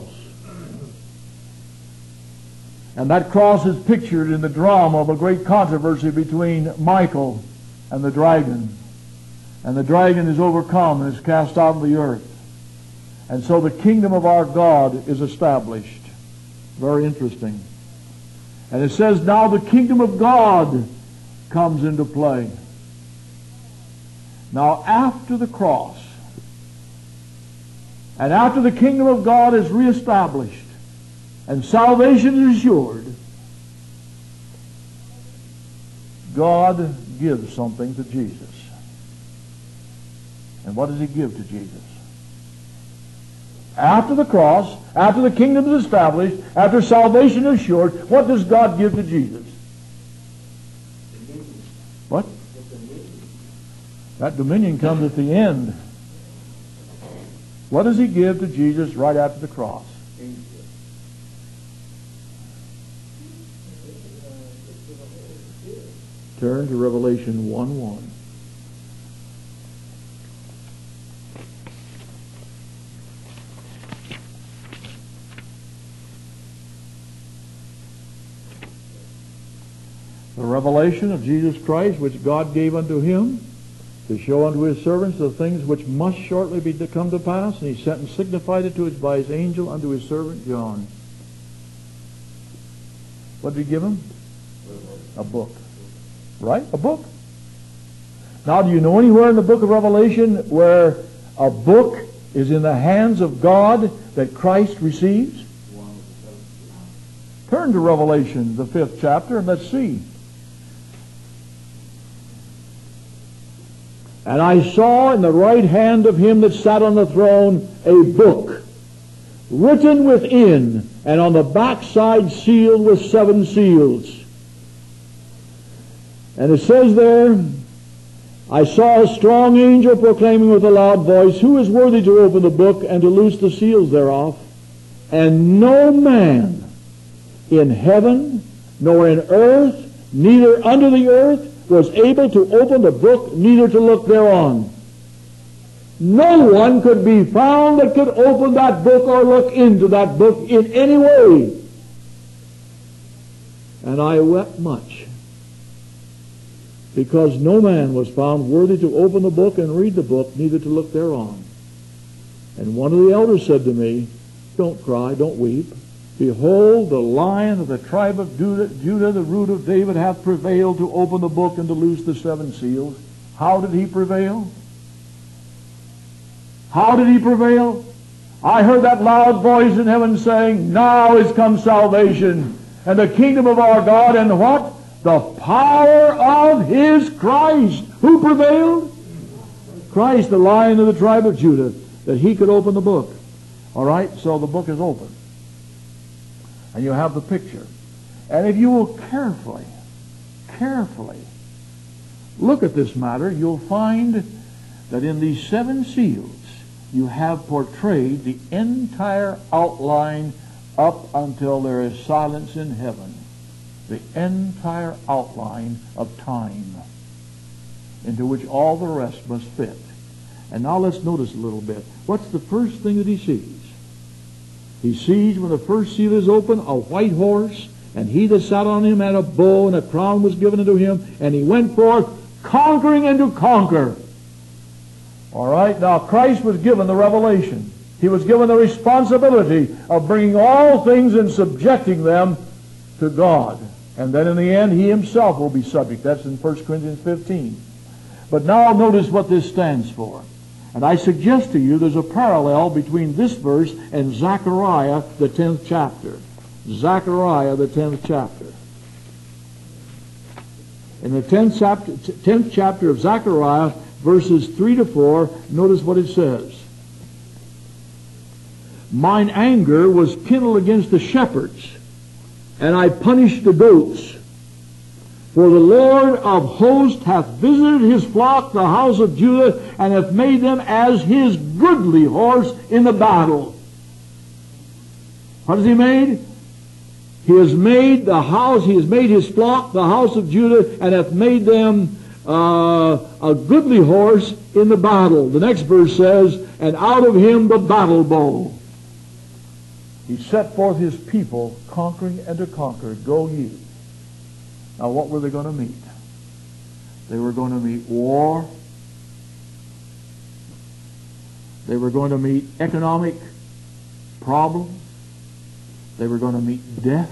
And that cross is pictured in the drama of a great controversy between Michael and the dragon. And the dragon is overcome and is cast out of the earth. And so the kingdom of our God is established. Very interesting. And it says now the kingdom of God comes into play. Now after the cross, and after the kingdom of God is reestablished, and salvation is assured, God gives something to Jesus. And what does He give to Jesus? After the cross, after the kingdom is established, after salvation is assured, what does God give to Jesus? What? That dominion comes at the end. What does He give to Jesus right after the cross? Turn to Revelation one one. The revelation of Jesus Christ, which God gave unto Him, to show unto His servants the things which must shortly be to come to pass, and He sent and signified it to us by His angel unto His servant John. What did he give him? A book. Right? A book. Now, do you know anywhere in the book of Revelation where a book is in the hands of God that Christ receives? Turn to Revelation, the fifth chapter, and let's see. And I saw in the right hand of him that sat on the throne a book, written within, and on the backside sealed with seven seals. And it says there, I saw a strong angel proclaiming with a loud voice, Who is worthy to open the book and to loose the seals thereof? And no man in heaven, nor in earth, neither under the earth, was able to open the book, neither to look thereon. No one could be found that could open that book or look into that book in any way. And I wept much, because no man was found worthy to open the book and read the book, neither to look thereon. And one of the elders said to me, Don't cry, don't weep. Behold, the Lion of the tribe of Judah, Judah, the root of David, hath prevailed to open the book and to loose the seven seals. How did he prevail? How did he prevail? I heard that loud voice in heaven saying, Now is come salvation, and the kingdom of our God, and what? The power of his Christ. Who prevailed? Christ, the Lion of the tribe of Judah, that he could open the book. All right, so the book is open. And you have the picture. And if you will carefully, carefully look at this matter, you'll find that in these seven seals, you have portrayed the entire outline up until there is silence in heaven. The entire outline of time into which all the rest must fit. And now let's notice a little bit. What's the first thing that he sees? He sees, when the first seal is open, a white horse, and he that sat on him had a bow, and a crown was given unto him, and he went forth conquering and to conquer. All right, now Christ was given the revelation. He was given the responsibility of bringing all things and subjecting them to God. And then in the end, he himself will be subject. That's in First Corinthians fifteen. But now notice what this stands for. And I suggest to you there's a parallel between this verse and Zechariah, the tenth chapter. Zechariah, the tenth chapter. In the tenth chapter, tenth chapter of Zechariah, verses three to four, notice what it says. Mine anger was kindled against the shepherds, and I punished the goats. For the Lord of hosts hath visited his flock, the house of Judah, and hath made them as his goodly horse in the battle. What has he made? He has made the house, he has made his flock, the house of Judah, and hath made them uh, a goodly horse in the battle. The next verse says, and out of him the battle bow. He set forth his people, conquering and to conquer. Go ye. Now what were they going to meet? They were going to meet war. They were going to meet economic problems. They were going to meet death.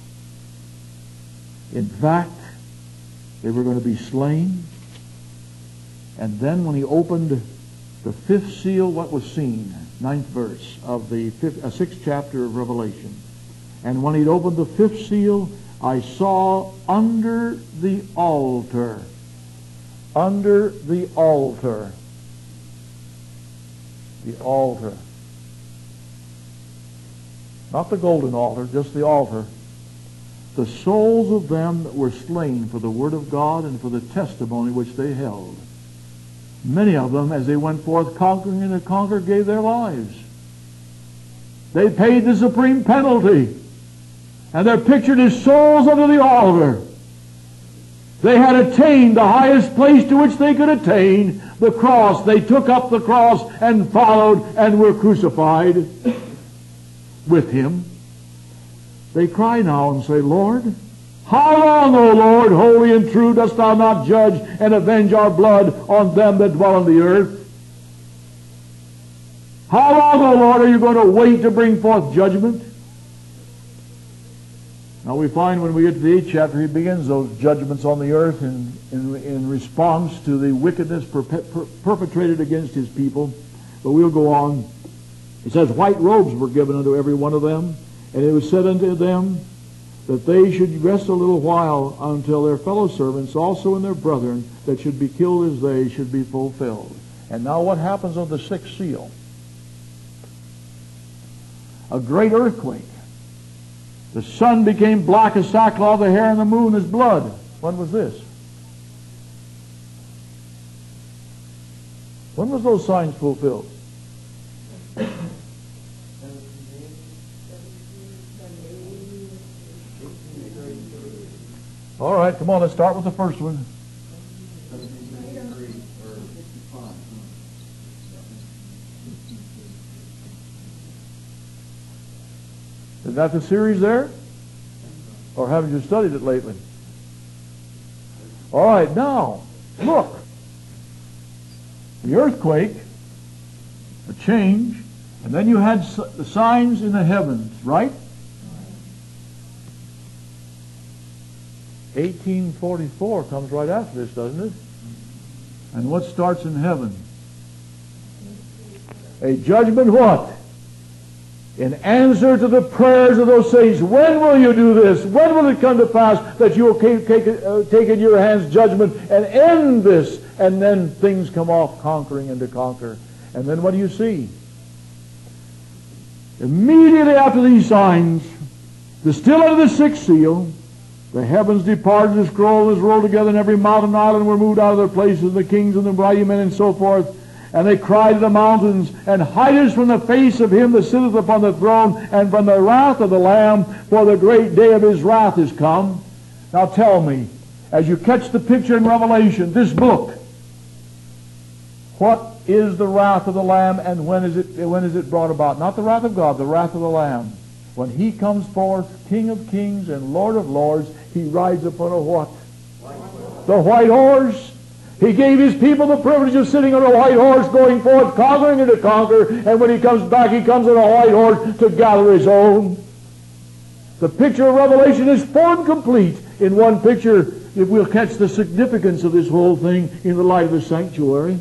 In fact, they were going to be slain. And then when he opened the fifth seal, what was seen? Ninth verse of the fifth, uh, sixth chapter of Revelation. And when he'd opened the fifth seal, I saw under the altar, under the altar, the altar, not the golden altar, just the altar, the souls of them that were slain for the word of God and for the testimony which they held. Many of them, as they went forth conquering and to conquer, gave their lives. They paid the supreme penalty. And they're pictured as souls under the altar. They had attained the highest place to which they could attain, the cross. They took up the cross and followed and were crucified with him. They cry now and say, Lord, how long, O Lord, holy and true, dost thou not judge and avenge our blood on them that dwell on the earth? How long, O Lord, are you going to wait to bring forth judgment? Now we find when we get to the eighth chapter, he begins those judgments on the earth in, in, in response to the wickedness perpe- per- perpetrated against his people. But we'll go on. It says, white robes were given unto every one of them, and it was said unto them that they should rest a little while until their fellow servants also and their brethren that should be killed as they should be fulfilled. And now what happens on the sixth seal? A great earthquake. The sun became black as sackcloth, the hair and the moon as blood. When was this? When was those signs fulfilled? All right, come on, let's start with the first one. Is that the series there? Or haven't you studied it lately? All right, now, look. The earthquake, a change, and then you had the signs in the heavens, right? eighteen forty-four comes right after this, doesn't it? And what starts in heaven? A judgment what? In answer to the prayers of those saints. When will you do this? When will it come to pass that you will take, take, uh, take in your hands judgment and end this? And then things come off conquering and to conquer. And then what do you see? Immediately after these signs, the still of the sixth seal, the heavens departed, the scroll was rolled together, and every mountain and island were moved out of their places, the kings and the mighty men and so forth. And they cried to the mountains, and hide us from the face of him that sitteth upon the throne, and from the wrath of the Lamb, for the great day of his wrath is come. Now tell me, as you catch the picture in Revelation, this book, what is the wrath of the Lamb, and when is it when is it brought about? Not the wrath of God, the wrath of the Lamb. When he comes forth, King of kings and Lord of lords, he rides upon a what? White the white horse. He gave his people the privilege of sitting on a white horse, going forth, conquering and to conquer. And when he comes back, he comes on a white horse to gather his own. The picture of Revelation is formed complete in one picture, if we'll catch the significance of this whole thing in the light of the sanctuary.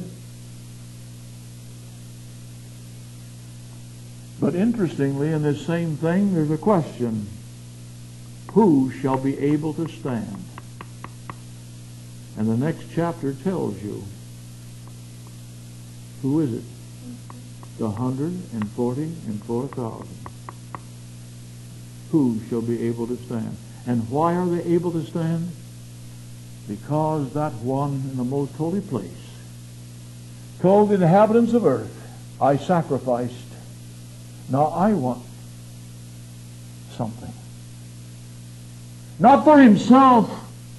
But interestingly, in this same thing, there's a question. Who shall be able to stand? And the next chapter tells you. Who is it? The hundred and forty and four thousand. Who shall be able to stand? And why are they able to stand? Because that one in the most holy place told the inhabitants of earth, I sacrificed. Now I want something. Not for himself.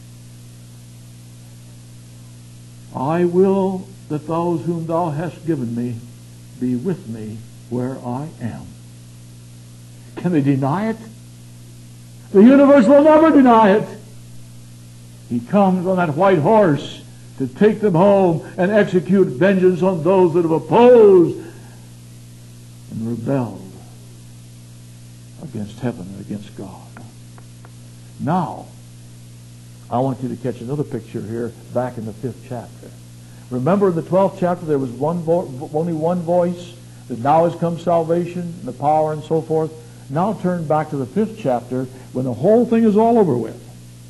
I will that those whom thou hast given me be with me where I am. Can they deny it? The universe will never deny it. He comes on that white horse to take them home and execute vengeance on those that have opposed and rebelled against heaven and against God. Now, I want you to catch another picture here back in the fifth chapter. Remember in the twelfth chapter there was one vo- only one voice, that now has come salvation and the power and so forth. Now turn back to the fifth chapter when the whole thing is all over with.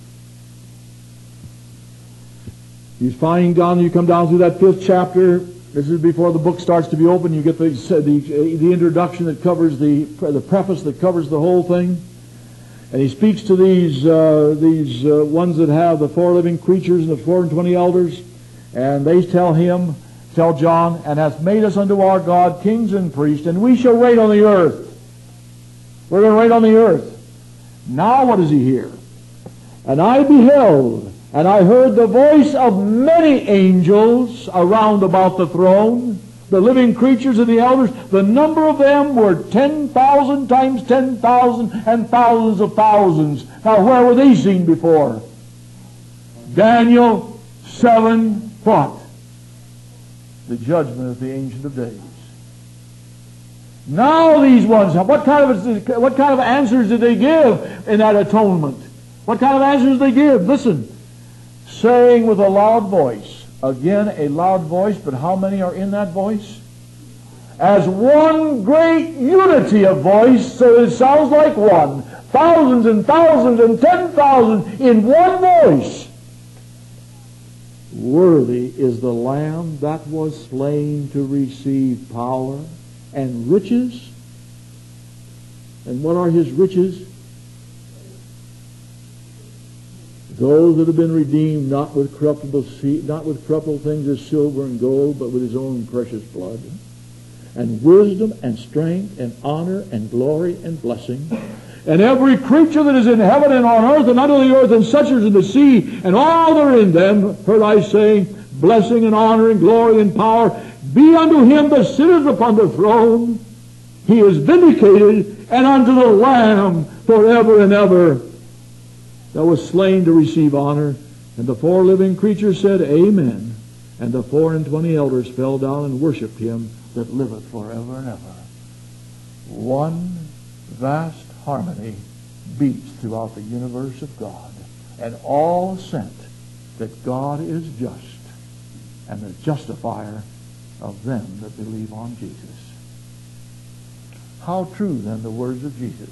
You find down, you come down through that fifth chapter. This is before the book starts to be open. You get the the, the introduction that covers the the preface that covers the whole thing. And he speaks to these uh, these uh, ones that have the four living creatures and the four and twenty elders, and they tell him, tell John, and hath made us unto our God kings and priests, and we shall reign on the earth. We're going to reign on the earth. Now what does he hear? And I beheld, and I heard the voice of many angels around about the throne, the living creatures and the elders. The number of them were ten thousand times ten thousand and thousands of thousands. Now where were they seen before? Daniel seven, what? The judgment of the Ancient of Days. Now these ones, what kind of what kind of answers did they give in that atonement? What kind of answers did they give? Listen, saying with a loud voice. Again, a loud voice, but how many are in that voice? As one great unity of voice, so it sounds like one. Thousands and thousands and ten thousand in one voice. Worthy is the Lamb that was slain to receive power and riches. And what are his riches? Those that have been redeemed not with corruptible seed, not with corruptible things as silver and gold, but with his own precious blood. And wisdom and strength and honor and glory and blessing. And every creature that is in heaven and on earth and under the earth and such as in the sea and all that are in them, heard I saying, blessing and honor and glory and power be unto him that sitteth upon the throne. He is vindicated, and unto the Lamb forever and ever, that was slain to receive honor. And the four living creatures said, Amen. And the four and twenty elders fell down and worshipped him that liveth forever and ever. One vast harmony beats throughout the universe of God, and all assent that God is just and the justifier of them that believe on Jesus. How true then the words of Jesus.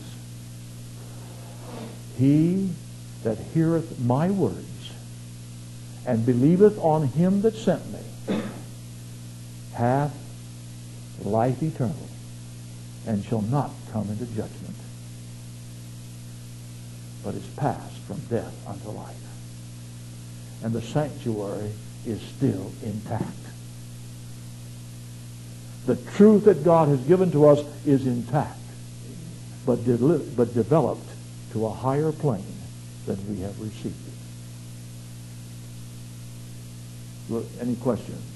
He that heareth my words and believeth on him that sent me hath life eternal and shall not come into judgment, but is passed from death unto life. And the sanctuary is still intact. The truth that God has given to us is intact, but, de- but developed to a higher plane than we have received it. Look, any questions?